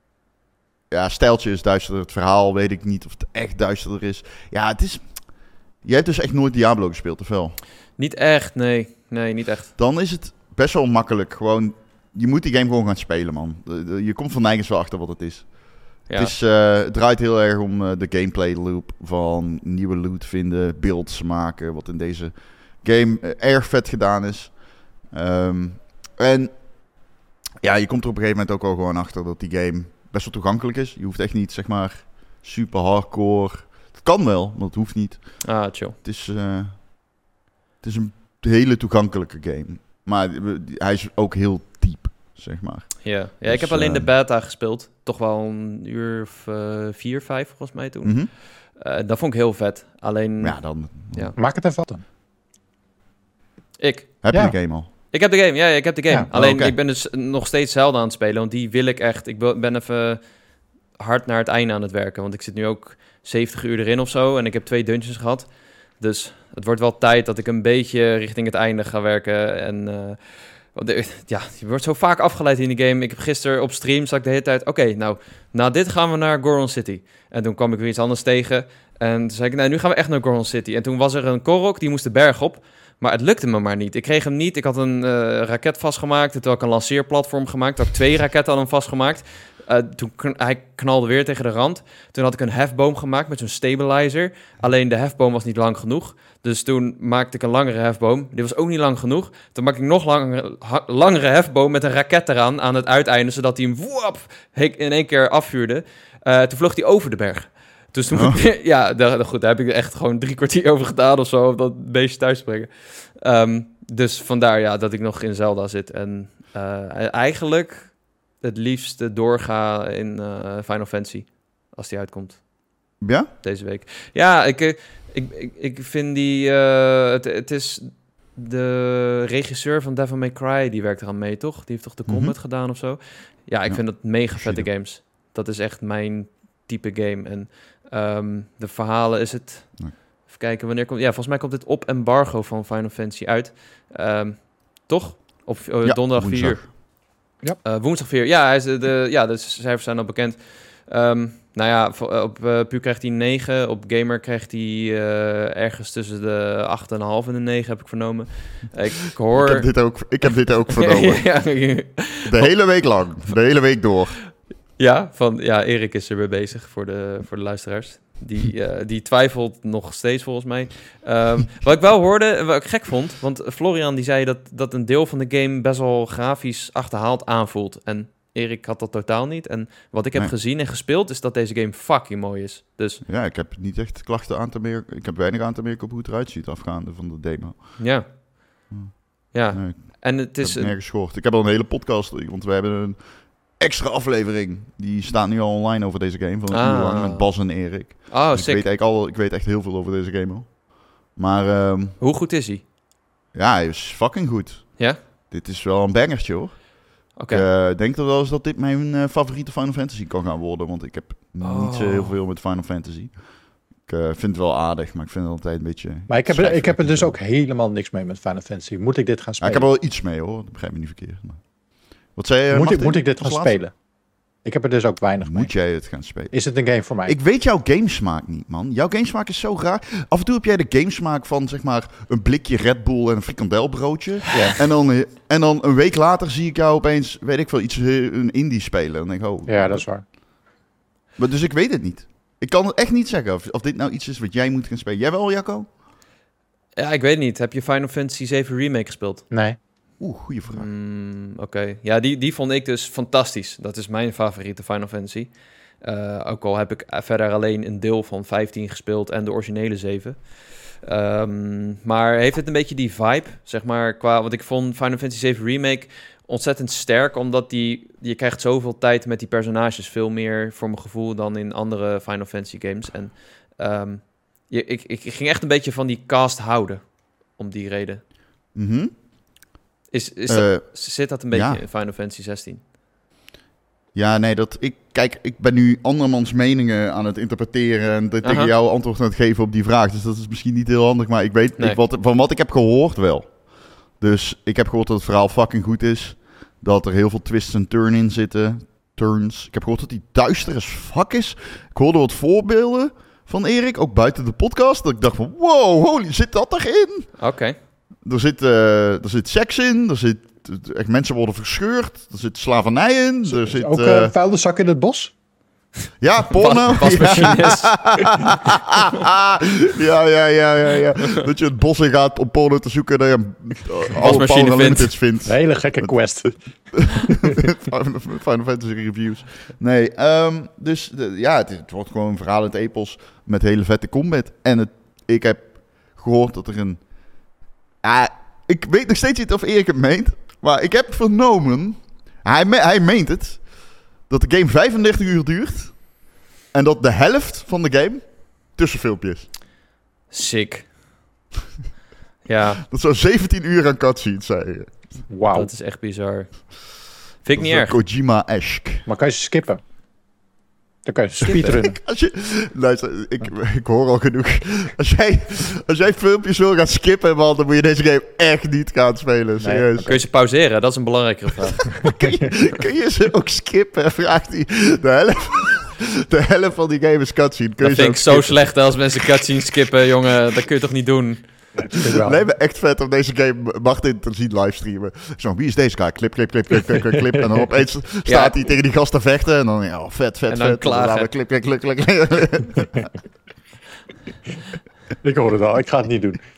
Ja, stijltje is duisterder. Het verhaal weet ik niet of het echt duisterder is. Ja, het is... Jij hebt dus echt nooit Diablo gespeeld, of wel? Niet echt, nee. Nee, niet echt. Dan is het best wel makkelijk. Gewoon, je moet die game gewoon gaan spelen, man. Je komt van nergens wel achter wat het is. Ja. Het draait heel erg om de gameplay loop van nieuwe loot vinden, builds maken, wat in deze game erg vet gedaan is. En ja, je komt er op een gegeven moment ook al gewoon achter dat die game best wel toegankelijk is. Je hoeft echt niet, zeg maar, super hardcore. Het kan wel, maar het hoeft niet. Ah, chill. Het is een hele toegankelijke game. Maar hij is ook heel diep, zeg maar. Ja, dus, ik heb alleen de beta gespeeld. Toch wel een uur of 4, 5 volgens mij toen. Mm-hmm. Dat vond ik heel vet. Alleen... Ja, dan... Maak het even dan. Ik. Heb je de game al? Ik heb de game, ik heb de game. Ja. Alleen ik ben dus nog steeds Zelda aan het spelen. Want die wil ik echt... Ik ben even hard naar het einde aan het werken. Want ik zit nu ook 70 uur erin of zo. En ik heb 2 dungeons gehad. Dus het wordt wel tijd dat ik een beetje richting het einde ga werken. En je wordt zo vaak afgeleid in die game. Ik heb gisteren op stream, zat ik de hele tijd... Oké, nou, na dit gaan we naar Goron City. En toen kwam ik weer iets anders tegen. En toen zei ik, nou, nu gaan we echt naar Goron City. En toen was er een Korok, die moest de berg op. Maar het lukte me maar niet. Ik kreeg hem niet. Ik had een raket vastgemaakt. Toen had ik een lanceerplatform gemaakt. Toen had ik 2 raketten aan hem vastgemaakt. Hij knalde weer tegen de rand. Toen had ik een hefboom gemaakt met zo'n stabilizer. Alleen de hefboom was niet lang genoeg. Dus toen maakte ik een langere hefboom. Die was ook niet lang genoeg. Toen maakte ik nog langere hefboom met een raket eraan aan het uiteinde. Zodat hij hem in één keer afvuurde. Toen vloog hij over de berg. Dus toen moet ik, daar heb ik echt gewoon 3 kwartier over gedaan of zo. Om dat beestje thuis te brengen. Dus vandaar dat ik nog in Zelda zit. En eigenlijk het liefste doorga in Final Fantasy. Als die uitkomt. Ja? Deze week. Ja, ik vind die... Het is de regisseur van Devil May Cry, die werkt eraan mee, toch? Die heeft toch de combat gedaan of zo? Ja, ik vind dat mega vette games. Dat is echt mijn type game. En de verhalen is het... Nee. Even kijken, wanneer komt... Ja, volgens mij komt dit op embargo van Final Fantasy uit. Toch? Op donderdag 4 uur. Ja. Woensdag 4. Ja, de cijfers zijn al bekend. Nou ja, op Pu krijgt hij 9. Op Gamer krijgt hij ergens tussen de 8,5 en de 9, heb ik vernomen. Ik hoor... Ik heb dit ook vernomen. Ja. De hele week lang. De hele week door. Ja, Erik is er weer bezig voor de luisteraars. Die twijfelt nog steeds volgens mij. Wat ik wel hoorde, wat ik gek vond... Want Florian die zei dat een deel van de game best wel grafisch achterhaald aanvoelt. En Erik had dat totaal niet. En wat ik heb gezien en gespeeld, is dat deze game fucking mooi is. Dus... Ja, ik heb niet echt klachten aan te merken. Ik heb weinig aan te merken op hoe het eruit ziet afgaande van de demo. Ja. Ja. Nee, En het is... nergens gehoord. Ik heb al een hele podcast, want we hebben een extra aflevering. Die staat nu al online over deze game. Van een uur lang met Bas en Erik. Oh, dus sick. ik weet echt heel veel over deze game al. Maar... hoe goed is hij? Ja, hij is fucking goed. Ja? Dit is wel een bangertje, hoor. Okay. Ik denk er wel eens dat dit mijn favoriete Final Fantasy kan gaan worden. Want ik heb niet zo heel veel met Final Fantasy. Ik vind het wel aardig, maar ik vind het altijd een beetje... Maar ik heb er dus ook helemaal niks mee met Final Fantasy. Moet ik dit gaan spelen? Ik heb er wel iets mee, hoor. Dat begrijp me niet verkeerd. Maar... Wat zei je, moet ik dit gaan spelen? Ik heb er dus ook weinig mee. Moet jij het gaan spelen? Is het een game voor mij? Ik weet jouw gamesmaak niet, man. Jouw gamesmaak is zo raar. Af en toe heb jij de gamesmaak van, zeg maar, een blikje Red Bull en een frikandelbroodje. Ja. En dan een week later zie ik jou opeens, weet ik veel, een indie spelen. En dan denk ik, oh. Ja, dat is waar. Maar dus ik weet het niet. Ik kan het echt niet zeggen of dit nou iets is wat jij moet gaan spelen. Jij wel, Jacco? Ja, ik weet niet. Heb je Final Fantasy 7 Remake gespeeld? Nee. Goeie vraag. Oké. Ja, die vond ik dus fantastisch. Dat is mijn favoriete Final Fantasy. Ook al heb ik verder alleen een deel van 15 gespeeld en de originele 7. Maar heeft het een beetje die vibe, zeg maar, qua wat ik vond Final Fantasy 7 Remake ontzettend sterk, omdat je krijgt zoveel tijd met die personages, veel meer voor mijn gevoel dan in andere Final Fantasy games. En ik ging echt een beetje van die cast houden, om die reden. Mm-hmm. Zit dat een beetje in Final Fantasy 16? Ja, nee, ik ben nu andermans meningen aan het interpreteren en tegen jou antwoord aan het geven op die vraag. Dus dat is misschien niet heel handig, maar ik weet van wat ik heb gehoord wel. Dus ik heb gehoord dat het verhaal fucking goed is. Dat er heel veel twists en turns in zitten. Ik heb gehoord dat die duister as fuck is. Ik hoorde wat voorbeelden van Erik, ook buiten de podcast. Dat ik dacht van, wow, holy, zit dat erin? Oké. Er zit seks in, echt mensen worden verscheurd, er zit slavernij in. Er zit ook vuilniszak in het bos? Ja, porno. Wasmachines. Ja. Dat je het bos in gaat om porno te zoeken en dat je alle Power Limiteds vindt. Een hele gekke quest. Final Fantasy reviews. Nee, dus het wordt gewoon een verhaal in het epos met hele vette combat. En ik heb gehoord dat er een... ik weet nog steeds niet of Erik het meent, maar ik heb vernomen, hij meent het, dat de game 35 uur duurt en dat de helft van de game tussenfilmpjes. Sick. Ja. Dat zou 17 uur aan cutscenes zijn. Wauw. Dat is echt bizar. Vind ik niet erg. Kojima-esque. Maar kan je ze skippen? Dan kan je speedrunnen. Ik hoor al genoeg. Als jij filmpjes wil gaan skippen, man, dan moet je deze game echt niet gaan spelen. Serieus. Dan kun je ze pauzeren? Dat is een belangrijkere vraag. kun je ze ook skippen? Vraagt hij. De helft van die game is cutscene. Dat vind ik zo slecht als mensen cutscene skippen, jongen. Dat kun je toch niet doen? Nee, maar echt vet om deze game Martin te zien livestreamen. Zo, wie is deze guy? Clip. En dan opeens staat hij tegen die gast te vechten. En dan, vet. En dan klagen. Clip. Ik hoor het al, ik ga het niet doen.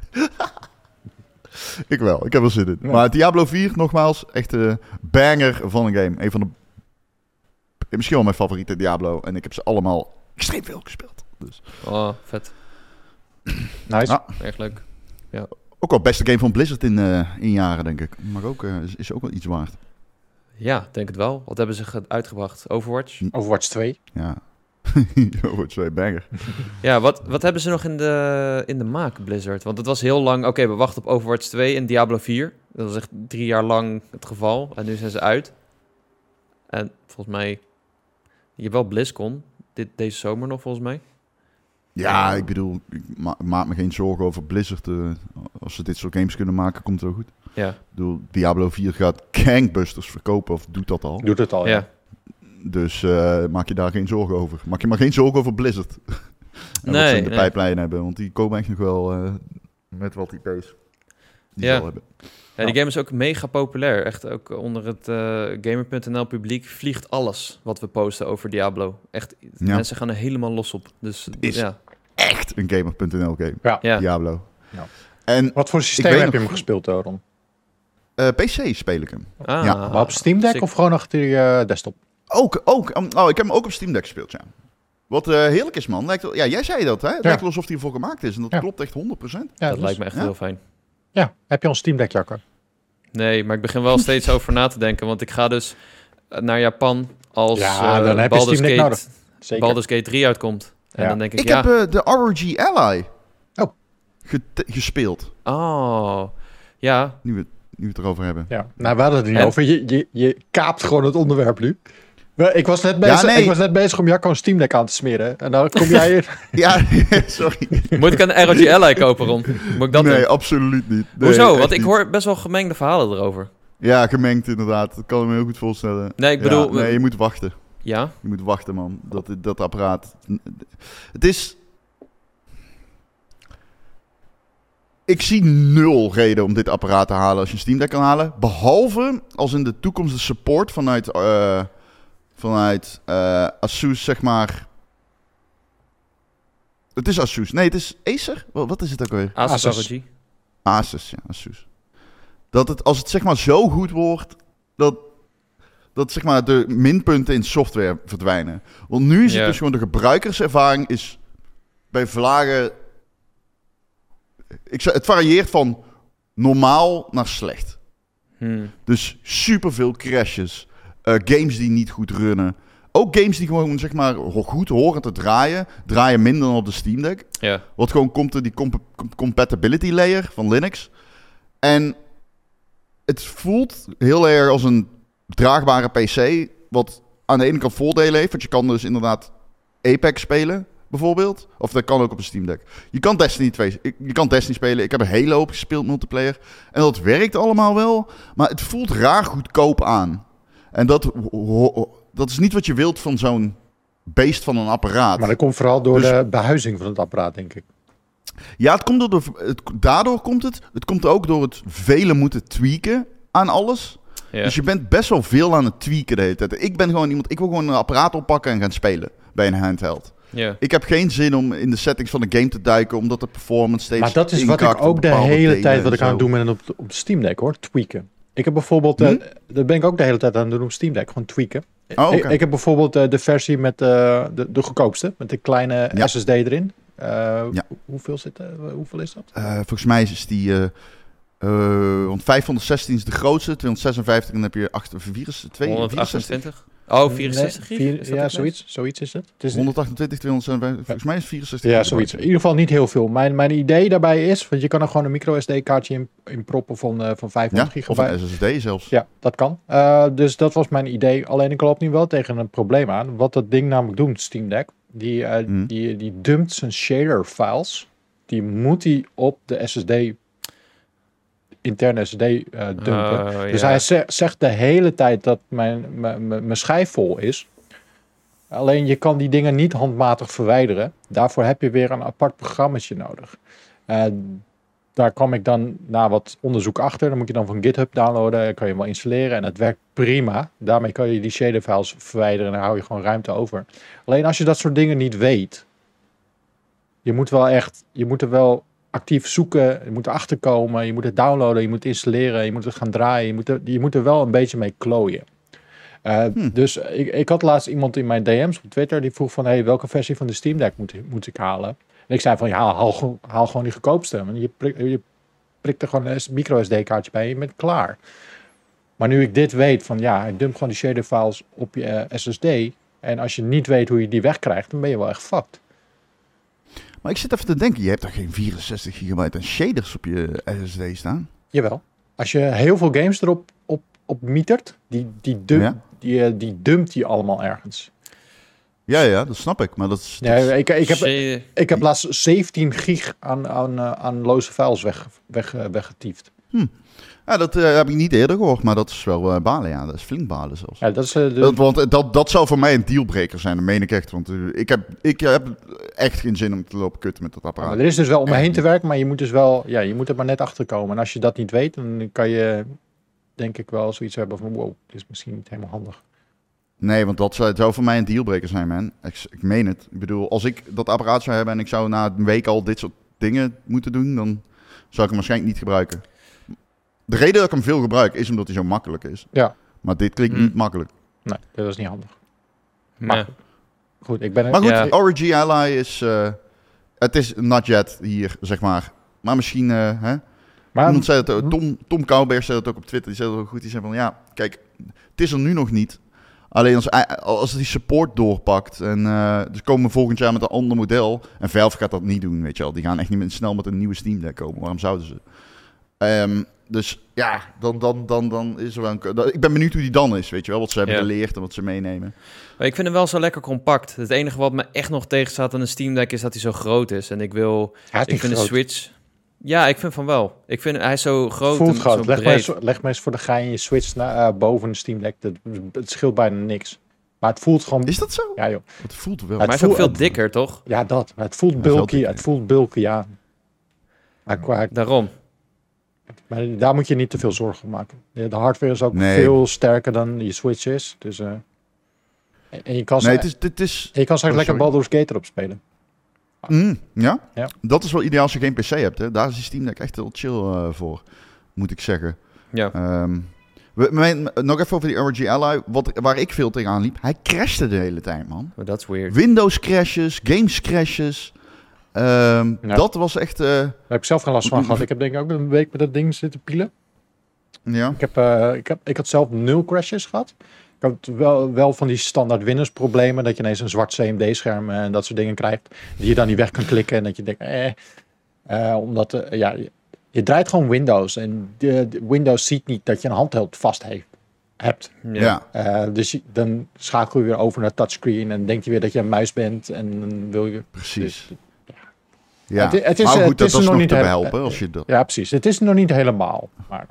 Ik wel, ik heb er zin in. Ja. Maar Diablo 4, nogmaals, echt een banger van een game. Een van de... Misschien wel mijn favoriete Diablo. En ik heb ze allemaal extreem veel gespeeld. Dus. Oh, vet. Nice. Ja. Erg leuk. Ja. Ook wel beste game van Blizzard in jaren, denk ik. Maar ook is ook wel iets waard. Ja, denk het wel. Wat hebben ze uitgebracht? Overwatch? Overwatch 2. Ja. Overwatch 2, banger. Ja, wat hebben ze nog in de maak, Blizzard? Want het was heel lang... Oké, we wachten op Overwatch 2 en Diablo 4. Dat was echt 3 jaar lang het geval. En nu zijn ze uit. En volgens mij... Je hebt wel BlizzCon. Deze zomer nog, volgens mij. Ja, ik bedoel, ik maak me geen zorgen over Blizzard. Als ze dit soort games kunnen maken, komt het wel goed. Ja. Ik bedoel, Diablo 4 gaat gangbusters verkopen, of doet dat al. Doet het al, ja. Dus maak je daar geen zorgen over. Maak je maar geen zorgen over Blizzard. En wat ze in de pijplijn hebben. Want die komen echt nog wel met wat IP's. Die ze al hebben. Ja, die game is ook mega populair. Echt ook onder het Gamer.nl publiek vliegt alles wat we posten over Diablo. Echt, mensen gaan er helemaal los op. Dus het is echt een Gamer.nl game. Ja. Diablo. Ja. En wat voor systeem heb je hem gespeeld, Ron? PC speel ik hem. Maar op Steam Deck of gewoon achter je desktop? Ook. Ik heb hem ook op Steam Deck gespeeld, ja. Wat heerlijk is, man. Jij zei dat, hè? Het lijkt alsof hij ervoor gemaakt is. En dat klopt echt 100%. Ja, dat lijkt me echt heel fijn. Ja, heb je al een Steam Deck, Jacco? Nee, maar ik begin wel steeds over na te denken. Want ik ga dus naar Japan als dan heb je Steam Deck nodig. Zeker. Baldur's Gate 3 uitkomt. En dan denk ik, ik heb de ROG Ally gespeeld. Oh, ja. Nu we het erover hebben. Ja. Nou, we hadden het er niet over. Je kaapt gewoon het onderwerp nu. Ik was net bezig om Jacco een Steam Deck aan te smeren. En dan kom jij hier. Ja, sorry. Moet ik een ROG Ally kopen, Ron? Moet ik dat doen? Absoluut niet. Nee, hoezo? Want ik hoor best wel gemengde verhalen erover. Ja, gemengd inderdaad. Dat kan ik me heel goed voorstellen. Nee, ik bedoel... nee, je moet wachten. Ja? Je moet wachten, man. Dat apparaat... Het is... Ik zie 0 reden om dit apparaat te halen als je een Steam Deck kan halen. Behalve als in de toekomst de support vanuit Asus, zeg maar... Het is Asus. Nee, het is Acer? Wat is het ook weer? Asus ROG. Asus, ja, Asus. Als het zeg maar zo goed wordt, dat zeg maar de minpunten in software verdwijnen. Want nu is het dus gewoon de gebruikerservaring is bij vlagen... Het varieert van normaal naar slecht. Dus superveel crashes. Games die niet goed runnen. Ook games die gewoon, zeg maar, goed horen te draaien minder dan op de Steam Deck. Ja. Wat gewoon komt die compatibility layer van Linux. En het voelt heel erg als een draagbare PC, wat aan de ene kant voordelen heeft, want je kan dus inderdaad Apex spelen, bijvoorbeeld. Of dat kan ook op een Steam Deck. Je kan Destiny spelen. Ik heb een hele hoop gespeeld multiplayer. En dat werkt allemaal wel, maar het voelt raar goedkoop aan. En dat is niet wat je wilt van zo'n beest van een apparaat. Maar dat komt vooral door de behuizing van het apparaat, denk ik. Ja, daardoor komt het. Het komt ook door het vele moeten tweaken aan alles. Ja. Dus je bent best wel veel aan het tweaken de hele tijd. Ik ben gewoon iemand... Ik wil gewoon een apparaat oppakken en gaan spelen bij een handheld. Ja. Ik heb geen zin om in de settings van de game te duiken, omdat de performance steeds... Maar dat is wat ik ook de hele tijd wat ik aan het doen ben op de Steam Deck, hoor. Tweaken. Ik heb bijvoorbeeld... dat ben ik ook de hele tijd aan het doen op Steam Deck. Gewoon tweaken. Ik heb bijvoorbeeld de versie met de goedkoopste. Met de kleine SSD erin. Hoeveel is dat? Volgens mij is die... want 516 is de grootste. 256 en dan heb je 128. Oh, 64 gig? Ja, zoiets is het. 128, 256. Volgens mij is 64. Ja, zoiets. In ieder geval niet heel veel. Mijn idee daarbij is, want je kan er gewoon een micro SD-kaartje in proppen van 500 gigabyte. Of een SSD zelfs. Ja, dat kan. Dus dat was mijn idee. Alleen ik loop nu wel tegen een probleem aan. Wat dat ding namelijk doet, Steam Deck, die dumpt zijn shader files. Die moet hij op de SSD, interne SSD dumpen. Dus hij zegt de hele tijd dat mijn schijf vol is. Alleen je kan die dingen niet handmatig verwijderen. Daarvoor heb je weer een apart programmaatje nodig. Daar kwam ik dan na wat onderzoek achter. Dan moet je dan van GitHub downloaden. Dan kan je hem wel installeren en het werkt prima. Daarmee kan je die shader files verwijderen en dan hou je gewoon ruimte over. Alleen als je dat soort dingen niet weet, je moet er wel actief zoeken, je moet erachter komen, je moet het downloaden, je moet het installeren, je moet het gaan draaien, je moet er wel een beetje mee klooien. Dus ik had laatst iemand in mijn DM's op Twitter die vroeg van, welke versie van de Steam Deck moet ik halen? En ik zei van, haal gewoon die goedkoopste. Want je prikt er gewoon een micro SD kaartje bij en je bent klaar. Maar nu ik dit weet van, hij dumpt gewoon die shader files op je SSD en als je niet weet hoe je die wegkrijgt, dan ben je wel echt fucked. Maar ik zit even te denken, je hebt toch geen 64 gigabyte aan shaders op je SSD staan? Jawel. Als je heel veel games erop op mietert, die dumpt die allemaal ergens. Ja, dat snap ik. Maar dat is... Ik heb laatst 17 gig aan loze files weggetiefd. Ja, dat heb ik niet eerder gehoord, maar dat is wel balen, ja. Dat is flink balen zelfs. Ja, dat is, Want dat zou voor mij een dealbreaker zijn, dat meen ik echt. Want ik heb echt geen zin om te lopen kutten met dat apparaat. maar er is dus wel omheen te werken, maar je moet dus wel, je moet er maar net achter komen. En als je dat niet weet, dan kan je denk ik wel zoiets hebben van, wow, dit is misschien niet helemaal handig. Nee, want dat zou voor mij een dealbreaker zijn, man. Ik meen het. Ik bedoel, als ik dat apparaat zou hebben en ik zou na een week al dit soort dingen moeten doen, dan zou ik hem waarschijnlijk niet gebruiken. De reden dat ik hem veel gebruik is omdat hij zo makkelijk is. Ja. Maar dit klinkt niet makkelijk. Nee, dat is niet handig. Maar Goed, Maar goed, Origin Ally is... het is not yet hier, zeg maar. Maar misschien... Iemand zei het, Tom Kouwberg zei dat ook op Twitter. Die zei dat ook goed. Die zei van, ja, kijk, het is er nu nog niet. Alleen als die support doorpakt en dus komen we volgend jaar met een ander model. En Valve gaat dat niet doen, weet je wel. Die gaan echt niet meer snel met een nieuwe Steam Deck komen. Waarom zouden ze? Dus ja, dan is er wel ik ben benieuwd hoe die dan is, weet je wel. Wat ze hebben geleerd en wat ze meenemen. Maar ik vind hem wel zo lekker compact. Het enige wat me echt nog tegenstaat aan een Steam Deck is dat hij zo groot is. En ik vind een Switch... Ja, ik vind van wel. Ik vind hij is zo groot en zo breed. Leg maar eens voor de gein je Switch boven een Steam Deck. Het scheelt bijna niks. Maar het voelt gewoon... Is dat zo? Ja, joh. Het voelt wel. Maar hij is ook veel dikker, toch? Ja, dat. Maar het voelt bulky. Het voelt bulky, ja. Daarom. Maar daar moet je niet te veel zorgen om maken. De hardware is ook veel sterker dan je Switch is. Dus, en je kan straks lekker Baldur's Gate erop spelen. Ja? Dat is wel ideaal als je geen PC hebt. Hè? Daar is die Steam Deck echt heel chill voor, moet ik zeggen. Ja. Nog even over die ROG Ally. Waar ik veel tegenaan liep. Hij crashte de hele tijd, man. Dat is weird. Windows crashes, games crashes. Dat was echt... Daar heb ik zelf geen last van gehad. Ik heb denk ik ook een week met dat ding zitten pielen. Ja. Ik had zelf 0 crashes gehad. Ik had wel van die standaard Windows problemen. Dat je ineens een zwart CMD-scherm en dat soort dingen krijgt. Die je dan niet weg kan klikken. En dat je denkt, omdat je draait gewoon Windows. En de Windows ziet niet dat je een handheld vast hebt. Ja. Dus dan schakel je weer over naar touchscreen. En denk je weer dat je een muis bent. En dan wil je... Precies. Dus, ja. Het is, maar goed, dat is nog niet te behelpen. Als je dat... Ja, precies. Het is nog niet helemaal. Maar...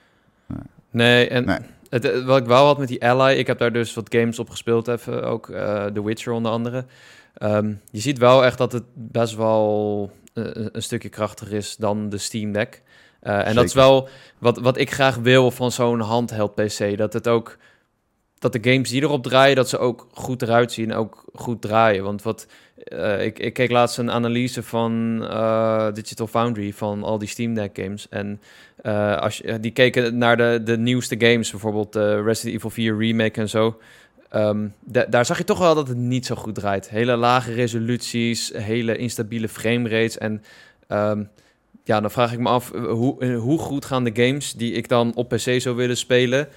Nee. Wat ik wel had met die Ally, ik heb daar dus wat games op gespeeld, even ook The Witcher onder andere. Je ziet wel echt dat het best wel een stukje krachtiger is dan de Steam Deck. En dat is wel wat ik graag wil van zo'n handheld PC. Dat de games die erop draaien, dat ze ook goed eruit zien en ook goed draaien. Want ik keek laatst een analyse van Digital Foundry van al die Steam Deck games. En die keken naar de nieuwste games, bijvoorbeeld Resident Evil 4 Remake en zo. Daar zag je toch wel dat het niet zo goed draait. Hele lage resoluties, hele instabiele framerates. En dan vraag ik me af, hoe goed gaan de games die ik dan op PC zou willen spelen,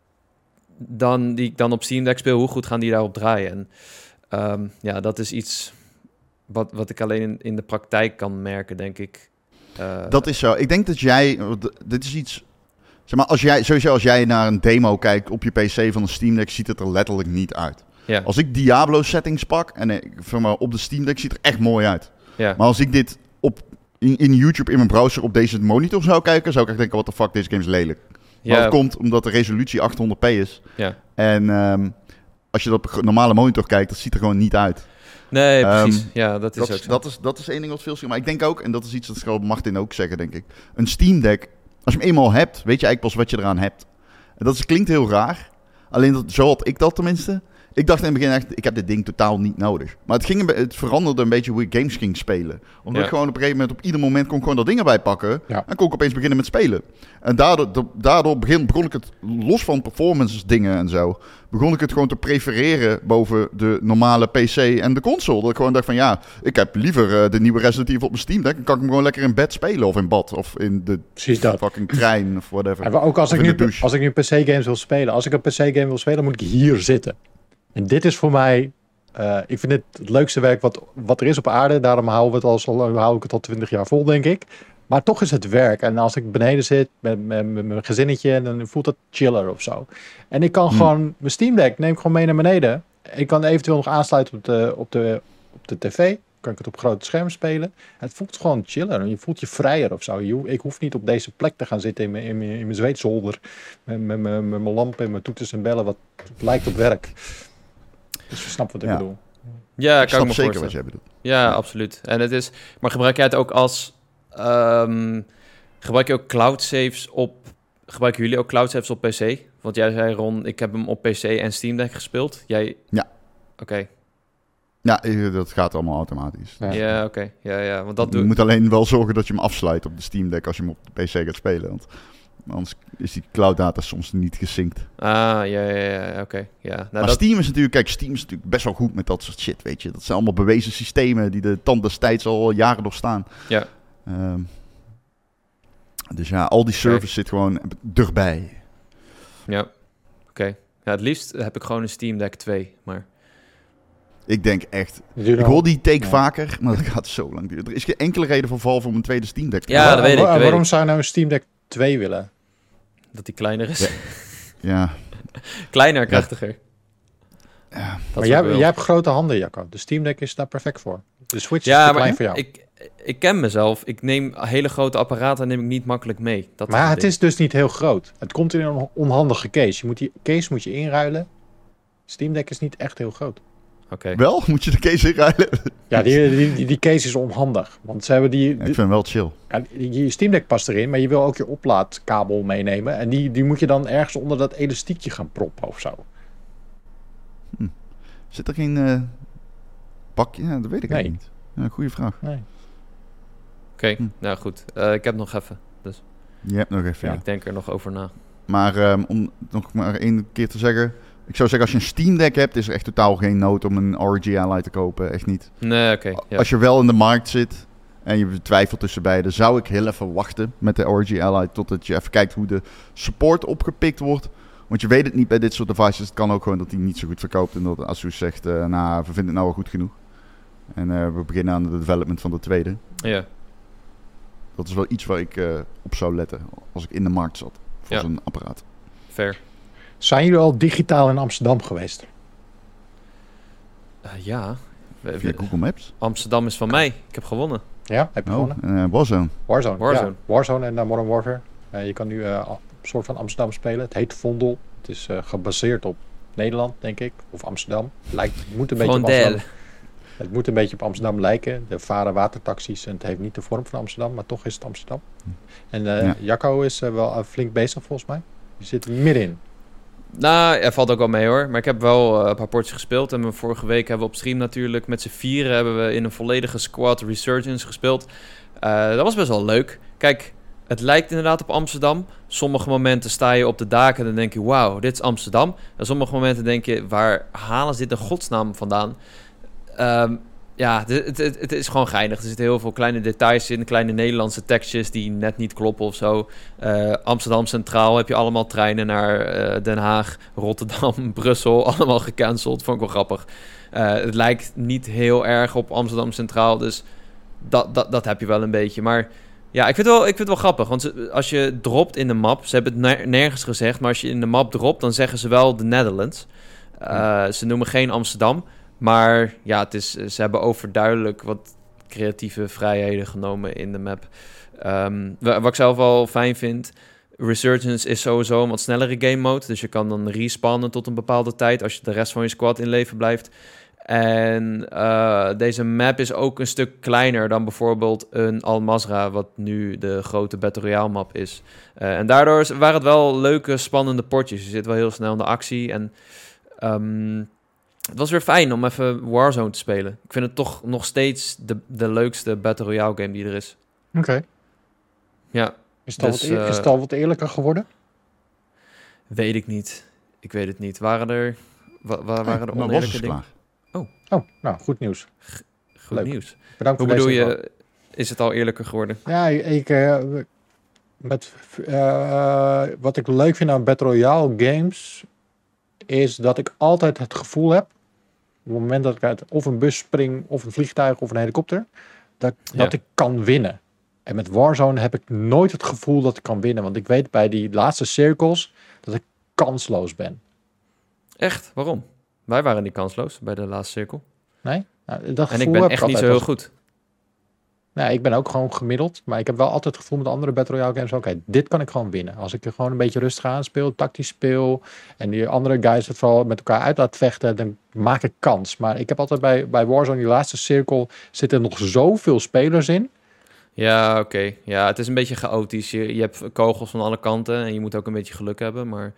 die ik dan op Steam Deck speel, hoe goed gaan die daarop draaien? En dat is iets wat ik alleen in de praktijk kan merken, denk ik. Dat is zo. Ik denk dat dit is iets... Zeg maar, als jij naar een demo kijkt op je PC van een Steam Deck, ziet het er letterlijk niet uit. Ja. Als ik Diablo settings pak en op de Steam Deck ziet het er echt mooi uit. Ja. Maar als ik dit in YouTube in mijn browser op deze monitor zou kijken, zou ik echt denken, what the fuck, deze game is lelijk. Maar dat komt omdat de resolutie 800p is. Ja. En als je dat op een normale monitor kijkt, dat ziet er gewoon niet uit. Nee, precies. Dat is ook zo. Dat is één ding wat veel scheelt. Maar ik denk ook, en dat is iets dat zal Martin ook zeggen, denk ik. Een Steam Deck, als je hem eenmaal hebt, weet je eigenlijk pas wat je eraan hebt. En dat klinkt heel raar. Alleen zo had ik dat tenminste. Ik dacht in het begin echt, ik heb dit ding totaal niet nodig. Maar het veranderde een beetje hoe ik games ging spelen. Omdat ik gewoon op een gegeven moment op ieder moment kon ik gewoon dat ding erbij pakken. Ja. En kon ik opeens beginnen met spelen. En daardoor begon ik het, los van performance dingen en zo, begon ik het gewoon te prefereren boven de normale PC en de console. Dat ik gewoon dacht van ik heb liever de nieuwe Resident Evil op mijn Steam Deck. Dan kan ik hem gewoon lekker in bed spelen of in bad of in de fucking trein of whatever. En ook als ik nu PC-games wil spelen. Als ik een PC-game wil spelen, moet ik hier zitten. En dit is voor mij, ik vind dit het leukste werk wat er is op aarde. Daarom hou ik het al 20 jaar vol, denk ik. Maar toch is het werk. En als ik beneden zit met mijn gezinnetje, dan voelt het chiller of zo. En ik kan gewoon, mijn Steam Deck neem ik gewoon mee naar beneden. Ik kan eventueel nog aansluiten op de tv. kan ik het op grote scherm spelen. Het voelt gewoon chiller. Je voelt je vrijer of zo. Ik hoef niet op deze plek te gaan zitten in mijn zweetzolder. Met mijn lamp en mijn toeters en bellen. Wat lijkt op werk. Dus je snapt wat ik bedoel. Ja, ik snap zeker wat jij bedoelt. Ja, absoluut. En het is... Maar gebruik jij het ook als... gebruik je ook cloud saves op... Gebruiken jullie ook cloud saves op PC? Want jij zei, Ron, ik heb hem op PC en Steam Deck gespeeld. Jij... Ja. Oké. Ja, dat gaat allemaal automatisch. Ja, oké. Ja, want dat je moet alleen wel zorgen dat je hem afsluit op de Steam Deck als je hem op de PC gaat spelen. Want anders is die cloud data soms niet gesynct. Ja, oké. Ja. Nou, maar Steam is natuurlijk best wel goed met dat soort shit, weet je. Dat zijn allemaal bewezen systemen die de tand destijds al jaren doorstaan. Ja. Dus ja, al die service zit gewoon erbij. Ja, oké. Ja, het liefst heb ik gewoon een Steam Deck 2, maar... Ik denk echt... Ik hoor die take vaker, maar dat gaat zo lang duren. Er is geen enkele reden voor Valve om een tweede Steam Deck te Ja, dat weet ik. Waarom zou je nou een Steam Deck 2 willen? Dat die kleiner is. Ja. Kleiner, krachtiger. Ja. Maar jij hebt grote handen, Jacco. De Steam Deck is daar perfect voor. De Switch is te klein voor jou. Ik ken mezelf. Ik neem hele grote apparaten neem ik niet makkelijk mee. Maar het is dus niet heel groot. Het komt in een onhandige case. Die case moet je inruilen. Steam Deck is niet echt heel groot. Okay. Wel? Moet je de case inruilen? Ja, die case is onhandig. Want ze hebben die ik vind hem wel chill. Ja, je Steam Deck past erin, maar je wil ook je oplaadkabel meenemen. En die moet je dan ergens onder dat elastiekje gaan proppen of zo. Zit er geen pakje? Ja, dat weet ik eigenlijk niet. Ja, goeie vraag. Nee. Oké, nou goed. Ik heb nog even. Dus. Je hebt nog even, ja. Ik denk er nog over na. Maar om nog maar één keer te zeggen... Ik zou zeggen, als je een Steam Deck hebt, is er echt totaal geen nood om een ROG Ally te kopen. Echt niet. Nee, oké. Ja. Als je wel in de markt zit en je twijfelt tussen beide, zou ik heel even wachten met de ROG Ally totdat je even kijkt hoe de support opgepikt wordt. Want je weet het niet bij dit soort devices. Het kan ook gewoon dat die niet zo goed verkoopt en dat Asus zegt, we vinden het nou wel goed genoeg. En we beginnen aan de development van de tweede. Ja. Dat is wel iets waar ik op zou letten als ik in de markt zat voor zo'n apparaat. Fair. Zijn jullie al digitaal in Amsterdam geweest? Ja. Via Google Maps? Amsterdam is van mij. Ik heb gewonnen. Ja, heb je gewonnen? Warzone. Warzone en Modern Warfare. Je kan nu een soort van Amsterdam spelen. Het heet Vondel. Het is gebaseerd op Nederland, denk ik. Of Amsterdam. Moet een beetje op Amsterdam. Het moet een beetje op Amsterdam lijken. Er varen watertaxis en het heeft niet de vorm van Amsterdam. Maar toch is het Amsterdam. En Jacco is wel flink bezig volgens mij. Je zit middenin. Nou, er valt ook wel mee hoor. Maar ik heb wel een paar potjes gespeeld. En vorige week hebben we op stream natuurlijk met z'n vieren... hebben we in een volledige squad Resurgence gespeeld. Dat was best wel leuk. Kijk, het lijkt inderdaad op Amsterdam. Sommige momenten sta je op de daken en dan denk je... wauw, dit is Amsterdam. En sommige momenten denk je... waar halen ze dit in godsnaam vandaan? Ja, het is gewoon geinig. Er zitten heel veel kleine details in. Kleine Nederlandse tekstjes die net niet kloppen of zo. Amsterdam Centraal heb je allemaal treinen naar Den Haag, Rotterdam, Brussel. Allemaal gecanceld. Vond ik wel grappig. Het lijkt niet heel erg op Amsterdam Centraal. Dus dat heb je wel een beetje. Maar ja, ik vind het wel grappig. Want als je dropt in de map... Ze hebben het nergens gezegd. Maar als je in de map dropt, dan zeggen ze wel de Netherlands. Ze noemen geen Amsterdam. Maar ja, ze hebben overduidelijk wat creatieve vrijheden genomen in de map. Wat ik zelf wel fijn vind... Resurgence is sowieso een wat snellere game mode. Dus je kan dan respawnen tot een bepaalde tijd... als je de rest van je squad in leven blijft. En deze map is ook een stuk kleiner... dan bijvoorbeeld een Al-Mazrah... wat nu de grote Battle Royale map is. En daardoor waren het wel leuke, spannende potjes. Je zit wel heel snel in de actie en... het was weer fijn om even Warzone te spelen. Ik vind het toch nog steeds de leukste Battle Royale game die er is. Oké. Ja. Is het al wat eerlijker geworden? Weet ik niet. Ik weet het niet. Waren er oneerlijke dingen? Oh, nou, goed nieuws. Goed nieuws. Bedankt Hoe bedoel je, is het al eerlijker geworden? Ja, wat ik leuk vind aan Battle Royale games... is dat ik altijd het gevoel heb... op het moment dat ik uit of een bus spring... of een vliegtuig of een helikopter... dat ik kan winnen. En met Warzone heb ik nooit het gevoel dat ik kan winnen. Want ik weet bij die laatste cirkels... dat ik kansloos ben. Echt? Waarom? Wij waren niet kansloos bij de laatste cirkel. Nee? En ik ben echt niet zo heel goed. Nou, ik ben ook gewoon gemiddeld. Maar ik heb wel altijd het gevoel met andere Battle Royale games. Oké, dit kan ik gewoon winnen. Als ik er gewoon een beetje rustig aan speel, tactisch speel. En die andere guys het vooral met elkaar uit laat vechten. Dan maak ik kans. Maar ik heb altijd bij Warzone, die laatste cirkel, zitten nog zoveel spelers in. Ja, oké. Ja, het is een beetje chaotisch. Je hebt kogels van alle kanten. En je moet ook een beetje geluk hebben. Maar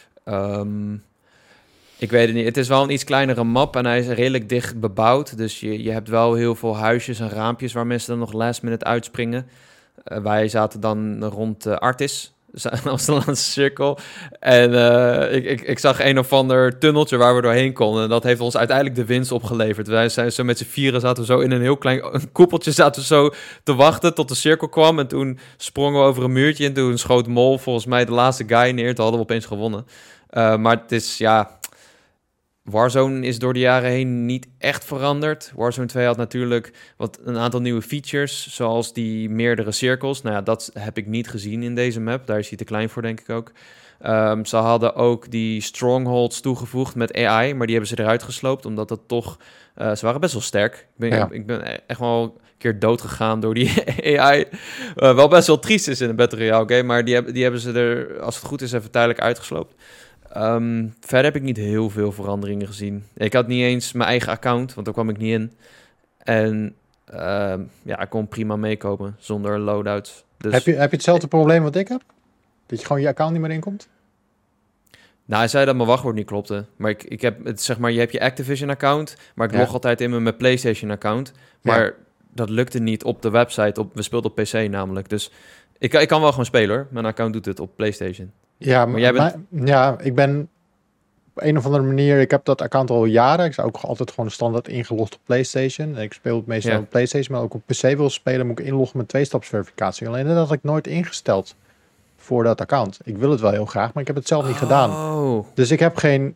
ik weet het niet. Het is wel een iets kleinere map en hij is redelijk dicht bebouwd. Dus je hebt wel heel veel huisjes en raampjes waar mensen dan nog last minute uitspringen. Wij zaten dan rond Artis. Dat was de laatste cirkel. En ik zag een of ander tunneltje waar we doorheen konden. En dat heeft ons uiteindelijk de winst opgeleverd. Wij zijn zo met z'n vieren, zaten we zo in een heel klein koepeltje, zaten we zo te wachten tot de cirkel kwam. En toen sprongen we over een muurtje en toen schoot Mol volgens mij de laatste guy neer. Toen hadden we opeens gewonnen. Maar het is, ja... Warzone is door de jaren heen niet echt veranderd. Warzone 2 had natuurlijk een aantal nieuwe features, zoals die meerdere cirkels. Nou ja, dat heb ik niet gezien in deze map. Daar is hij te klein voor, denk ik ook. Ze hadden ook die strongholds toegevoegd met AI, maar die hebben ze eruit gesloopt, omdat dat toch... ze waren best wel sterk. Ik ben echt wel een keer dood gegaan door die AI. Wel best wel triest is in een Battle Royale game, maar die hebben ze er, als het goed is, even tijdelijk uitgesloopt. Verder heb ik niet heel veel veranderingen gezien. Ik had niet eens mijn eigen account, want daar kwam ik niet in. En ik kon prima meekomen zonder loadouts. Dus heb je hetzelfde probleem wat ik heb? Dat je gewoon je account niet meer inkomt? Nou, hij zei dat mijn wachtwoord niet klopte. Maar ik heb het, zeg maar, je hebt je Activision-account, maar ik log altijd in met mijn PlayStation-account. Maar dat lukte niet op de website. We speelden op PC namelijk. Dus ik kan wel gewoon spelen, hoor. Mijn account doet het op PlayStation. Ja, maar jij bent... ik ben op een of andere manier... Ik heb dat account al jaren. Ik zou ook altijd gewoon standaard ingelogd op PlayStation. Ik speel het meestal op PlayStation, maar ook op PC wil spelen, moet ik inloggen met 2-stapsverificatie. Alleen dat had ik nooit ingesteld voor dat account. Ik wil het wel heel graag, maar ik heb het zelf niet gedaan. Dus ik heb geen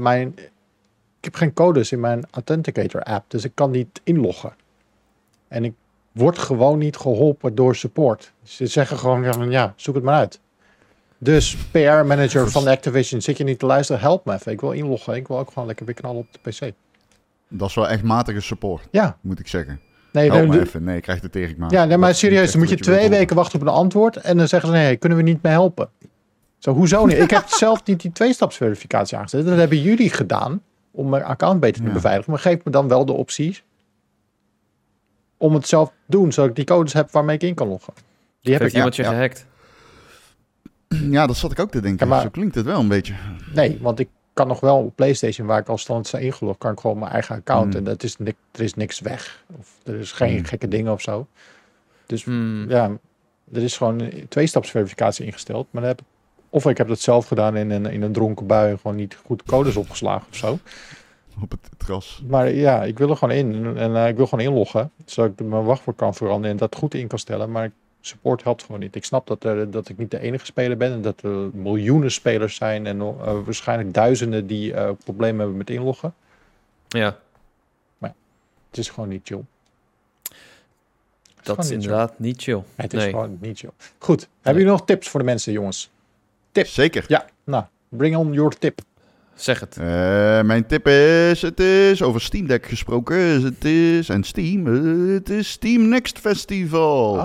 codes in mijn Authenticator app, dus ik kan niet inloggen. En ik word gewoon niet geholpen door support. Ze zeggen gewoon, zoek het maar uit. Dus PR-manager van Activision, zit je niet te luisteren? Help me even. Ik wil inloggen. Ik wil ook gewoon lekker weer knallen op de PC. Dat is wel echt matige support, moet ik zeggen. Nee, help me even. Nee, ik krijg de tegenmaat. Ja, nee, maar serieus, dan moet je 2 weken wachten op een antwoord en dan zeggen ze, nee, kunnen we niet mee helpen. Zo, hoezo niet? Ik heb zelf niet die 2-stapsverificatie aangezet. Dat hebben jullie gedaan om mijn account beter te beveiligen. Maar geef me dan wel de opties om het zelf te doen, zodat ik die codes heb waarmee ik in kan loggen. Die heb ik iemand je gehackt. Ja, dat zat ik ook te denken. Maar, zo klinkt het wel een beetje. Nee, want ik kan nog wel op PlayStation, waar ik al standaard sta ingelogd, kan ik gewoon mijn eigen account. En er is niks weg. Of er is geen gekke dingen of zo. Dus er is gewoon 2-stapsverificatie ingesteld. Maar ik heb dat zelf gedaan in een dronken bui en gewoon niet goed codes opgeslagen of zo. Op het terras. Maar ja, ik wil er gewoon in. En ik wil gewoon inloggen, zodat ik mijn wachtwoord kan veranderen en dat goed in kan stellen. Maar support helpt gewoon niet. Ik snap dat ik niet de enige speler ben en dat er miljoenen spelers zijn en waarschijnlijk duizenden die problemen hebben met inloggen. Ja. Maar het is gewoon niet chill. Dat is inderdaad niet chill. Het is gewoon niet chill. Goed. Hebben jullie nog tips voor de mensen, jongens? Tips? Zeker. Ja, nou, bring on your tip. Zeg het. Mijn tip is, het is over Steam Deck gesproken. Het is Steam Next Festival.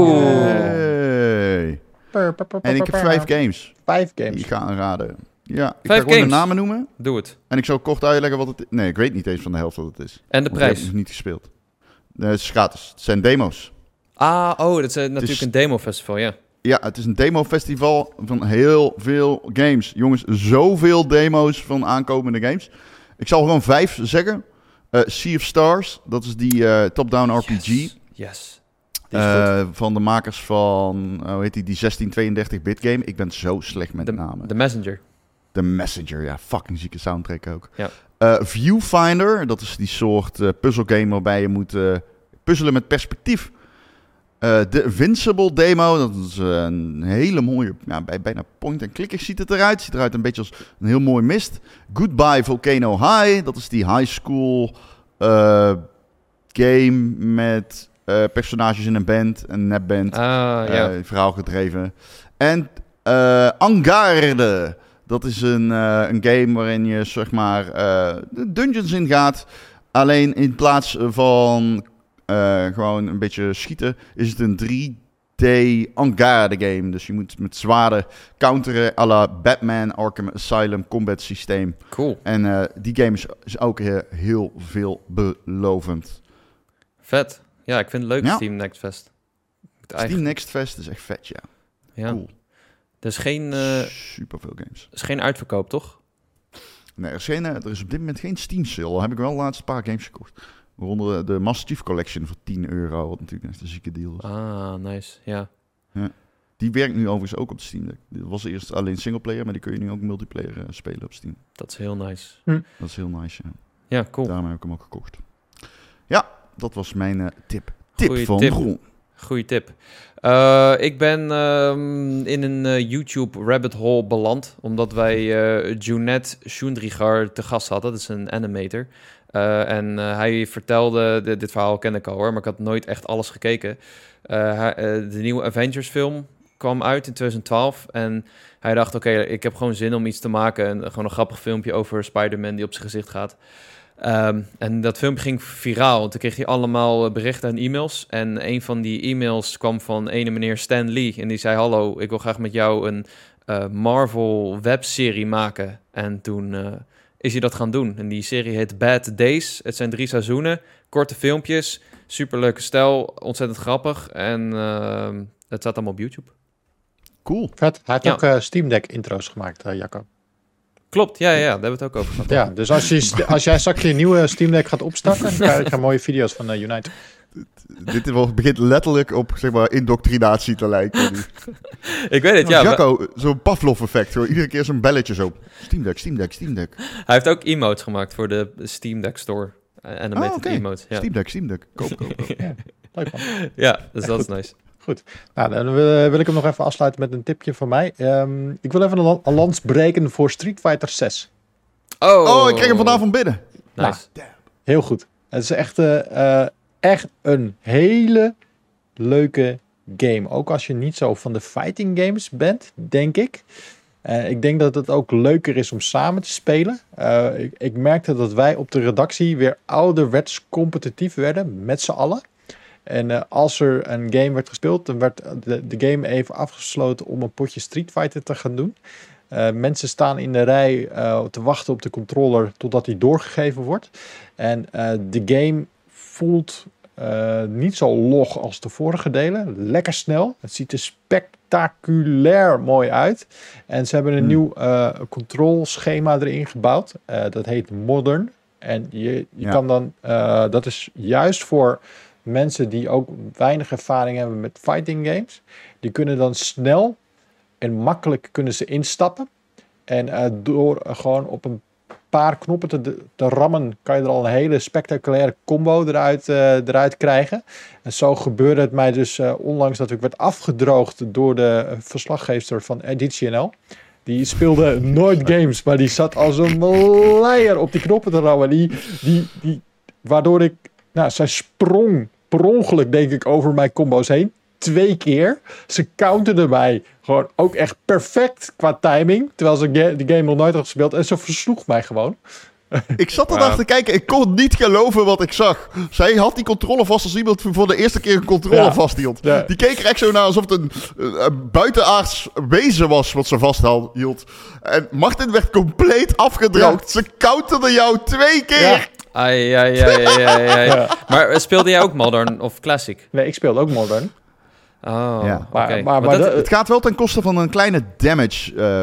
Hey. En ik heb 5 games. 5 games. Die ik ga aanraden. Ja, ik 5 ga gewoon de namen noemen. Doe het. En ik zal kort uitleggen wat het is. Nee, ik weet niet eens van de helft wat het is. En de prijs? Ik heb nog niet gespeeld. Het is gratis. Het zijn demo's. Dat is natuurlijk een demo-festival, ja. Ja, het is een demo-festival van heel veel games. Jongens, zoveel demo's van aankomende games. Ik zal gewoon 5 zeggen. Sea of Stars, dat is die top-down RPG. Yes. Van de makers van, hoe heet die 1632-bit game. Ik ben zo slecht met namen. The Messenger. The Messenger, ja. Fucking zieke soundtrack ook. Ja. Viewfinder, dat is die soort puzzelgame waarbij je moet puzzelen met perspectief. De Invincible demo, dat is een hele mooie, bijna point-and-clickig ziet het eruit. Ziet eruit een beetje als een heel mooi mist. Goodbye Volcano High, dat is die high school game met personages in een band, een nepband, verhaal gedreven. En Angarde, dat is een game waarin je zeg maar dungeons ingaat. Alleen in plaats van gewoon een beetje schieten, is het een 3D en-garde game. Dus je moet met zwaarden counteren à la Batman Arkham Asylum combat systeem. Cool. En die game is ook heel veelbelovend. Vet. Ja, ik vind het leuk, Steam Next Fest. Steam Next Fest is echt vet, ja. Cool. Er is geen... superveel games. Er is geen uitverkoop, toch? Nee, er is op dit moment geen Steam sale. Heb ik wel laatst een paar games gekocht. Waaronder de Master Chief Collection voor €10. Wat natuurlijk echt een zieke deal is. Ah, nice. Ja. Die werkt nu overigens ook op Steam Deck. Dat was eerst alleen singleplayer, maar die kun je nu ook multiplayer spelen op Steam. Dat is heel nice. Dat is heel nice, ja. Ja, cool. Daarom heb ik hem ook gekocht. Ja, dat was mijn tip. Tip Goeie van tip. Ron. Goeie tip. Ik ben in een YouTube rabbit hole beland, omdat wij Junette Schoendrigar te gast hadden. Dat is een animator. En hij vertelde, dit verhaal ken ik al hoor, maar ik had nooit echt alles gekeken. De nieuwe Avengers film kwam uit in 2012 en hij dacht, oké, ik heb gewoon zin om iets te maken. En gewoon een grappig filmpje over Spider-Man die op zijn gezicht gaat. En dat filmpje ging viraal. Toen kreeg hij allemaal berichten en e-mails. En een van die e-mails kwam van ene meneer Stan Lee. En die zei, hallo, ik wil graag met jou een Marvel webserie maken. En toen is hij dat gaan doen. En die serie heet Bad Days. Het zijn 3 seizoenen, korte filmpjes, superleuke stijl, ontzettend grappig. En het staat allemaal op YouTube. Cool. Vet. Hij heeft ook Steam Deck intro's gemaakt, Jacco. Klopt, ja, daar hebben we het ook over gehad. Ja, dus als jij straks je nieuwe Steam Deck gaat opstarten, dan krijg je mooie video's van Unite. Dit begint letterlijk op, zeg maar, indoctrinatie te lijken. Ik weet het, ja. Jacco, zo'n Pavlov-effect. Iedere keer zo'n belletje zo. Steam Deck, Steam Deck, Steam Deck. Hij heeft ook emotes gemaakt voor de Steam Deck store. Animated emotes. Ja. Steam Deck. Koop. Ja, leuk man. Ja, dus dat is nice. Goed. Nou, dan wil ik hem nog even afsluiten met een tipje van mij. Ik wil even een lans breken voor Street Fighter 6. Oh, ik kreeg hem vanavond binnen. Nice. Nou, heel goed. Het is echt een hele leuke game. Ook als je niet zo van de fighting games bent, denk ik. Ik denk dat het ook leuker is om samen te spelen. Ik merkte dat wij op de redactie weer ouderwets competitief werden, met z'n allen. En als er een game werd gespeeld, dan werd de game even afgesloten om een potje Street Fighter te gaan doen. Mensen staan in de rij te wachten op de controller totdat die doorgegeven wordt. En de game voelt niet zo log als de vorige delen. Lekker snel. Het ziet er spectaculair mooi uit. En ze hebben een nieuw controlschema erin gebouwd. Dat heet Modern. En je kan dan... dat is juist voor mensen die ook weinig ervaring hebben met fighting games. Die kunnen dan snel en makkelijk kunnen ze instappen. En door gewoon op een paar knoppen te rammen, kan je er al een hele spectaculaire combo eruit krijgen. En zo gebeurde het mij dus onlangs dat ik werd afgedroogd door de verslaggeefster van EditieNL. Die speelde nooit games, maar die zat als een mleier op die knoppen te rammen. Waardoor ik... Nou, zij sprong per ongeluk, denk ik, over mijn combo's heen. 2 keer. Ze counterde mij gewoon ook echt perfect qua timing. Terwijl ze de game nog nooit had gespeeld. En ze versloeg mij gewoon. Ik zat ernaar te kijken. Ik kon niet geloven wat ik zag. Zij had die controle vast als iemand voor de eerste keer een controle vasthield. Ja. Die keek er echt zo naar alsof het een buitenaards wezen was wat ze vasthield. En Martin werd compleet afgedroogd. Ja. Ze counterde jou 2 keer. Ja. Maar speelde jij ook Modern of Classic? Nee, ik speelde ook Modern. Oh, ja. Maar het gaat wel ten koste van een kleine damage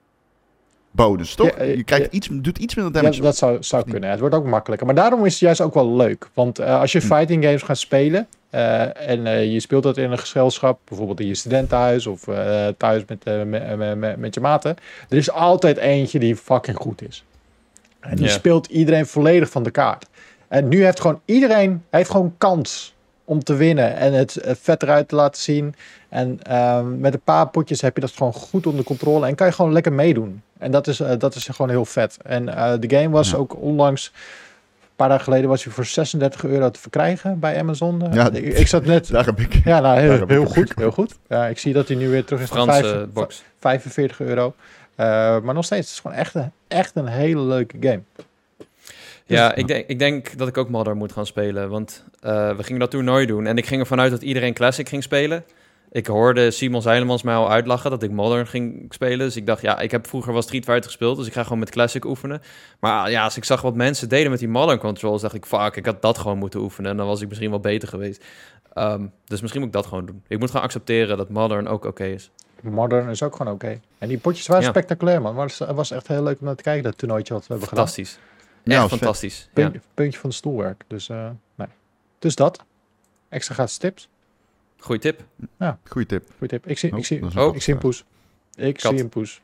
bonus, toch? Ja, je krijgt doet iets minder damage. Ja, dat zou kunnen. Het wordt ook makkelijker. Maar daarom is het juist ook wel leuk. Want als je fighting games gaat spelen en je speelt dat in een gezelschap, bijvoorbeeld in je studentenhuis of thuis met je maten, er is altijd eentje die fucking goed is. En die speelt iedereen volledig van de kaart. En nu heeft gewoon iedereen kans om te winnen en het vet eruit te laten zien. En met een paar potjes heb je dat gewoon goed onder controle en kan je gewoon lekker meedoen. En dat is gewoon heel vet. En de game was ook onlangs, een paar dagen geleden, was hij voor €36 te verkrijgen bij Amazon. Ik zat net... Daar heb ik. Ja, nou, heel goed. Ik zie dat hij nu weer terug is Franse box. €45. Maar nog steeds, het is gewoon echt een hele leuke game. Ja, ik denk dat ik ook Modern moet gaan spelen. Want we gingen dat toernooi doen. En ik ging ervan uit dat iedereen Classic ging spelen. Ik hoorde Simon Zeilemans mij al uitlachen dat ik Modern ging spelen. Dus ik dacht, ik heb vroeger wel Street Fighter gespeeld. Dus ik ga gewoon met Classic oefenen. Maar als ik zag wat mensen deden met die Modern controls, dacht ik, fuck, ik had dat gewoon moeten oefenen. En dan was ik misschien wel beter geweest. Dus misschien moet ik dat gewoon doen. Ik moet gewoon accepteren dat Modern ook oké is. Modern is ook gewoon oké. En die potjes waren spectaculair, man. Maar het was echt heel leuk om naar te kijken, dat toernooitje wat we hebben gedaan. Fantastisch. Echt fantastisch. Puntje van de stoelwerk. Dus, nee. Dus dat. Extra gratis tips. Goeie tip. Ja. Goeie tip. Ik zie een poes. Ik zie een poes.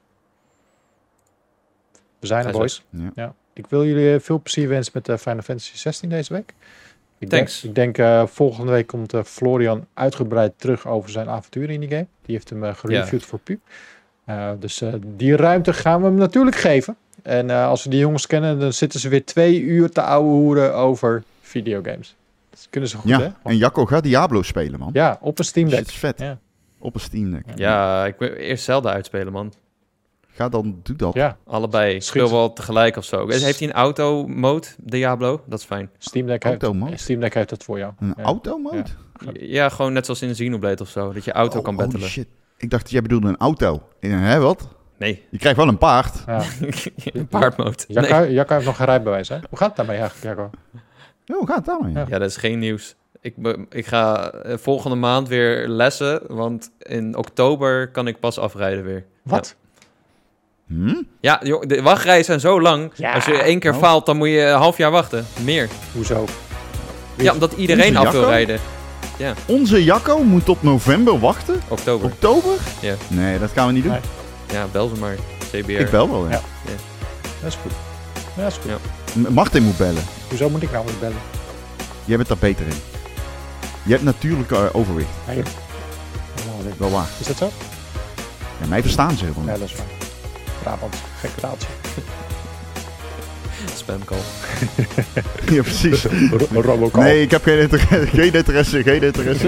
We zijn er, boys. Ja. Ik wil jullie veel plezier wensen met Final Fantasy 16 deze week. Ik denk volgende week komt Florian uitgebreid terug over zijn avonturen in die game. Die heeft hem gereviewd voor Pu. Dus die ruimte gaan we hem natuurlijk geven. En als we die jongens kennen, dan zitten ze weer 2 uur te ouwehoeren over videogames. Dat kunnen ze goed, hè? En Jacco gaat Diablo spelen, man. Ja, op een Steam Deck. Dat is vet. Ja. Op een Steam Deck. Ja, ik wil eerst Zelda uitspelen, man. Doe dat. Ja. Allebei. Ik speel wel tegelijk of zo. Heeft hij een auto-mode, Diablo? Dat is fijn. Steam Deck heeft dat voor jou. Een auto-mode? Ja, gewoon net zoals in Xenoblade of zo. Dat je auto kan battelen. Shit. Ik dacht, jij bedoelde een auto. Hè, wat? Nee. Je krijgt wel een paard. Ja. Een paardmode. Jacco heeft nog geen rijbewijs, hè? Hoe gaat het daarmee eigenlijk, Jacco? Hoe gaat het daarmee? Ja, dat is geen nieuws. Ik ga volgende maand weer lessen, want in oktober kan ik pas afrijden weer. Wat? Ja, joh, de wachtrijen zijn zo lang. Ja. Als je 1 keer faalt, dan moet je een half jaar wachten. Meer. Hoezo? Ja, omdat iedereen af wil rijden. Ja. Onze Jacco moet tot november wachten? Oktober? Ja. Nee, dat gaan we niet doen. Nee. Ja, bel ze maar. CBR. Ik bel wel, ja. Dat is goed. Ja, dat is goed. Ja. Martin moet bellen. Hoezo moet ik nou weer bellen? Jij bent daar beter in. Je hebt natuurlijk overwicht. Nee. Wel waar. Is dat zo? Ja, mij verstaan ze gewoon. Ja, dat is waar. Brabant, gek taaltje. Spamcall. Ja, precies. Robocall. Nee, ik heb geen interesse.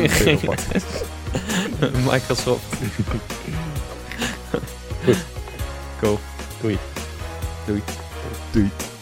Microsoft. Goed. Cool. Doei. Doei.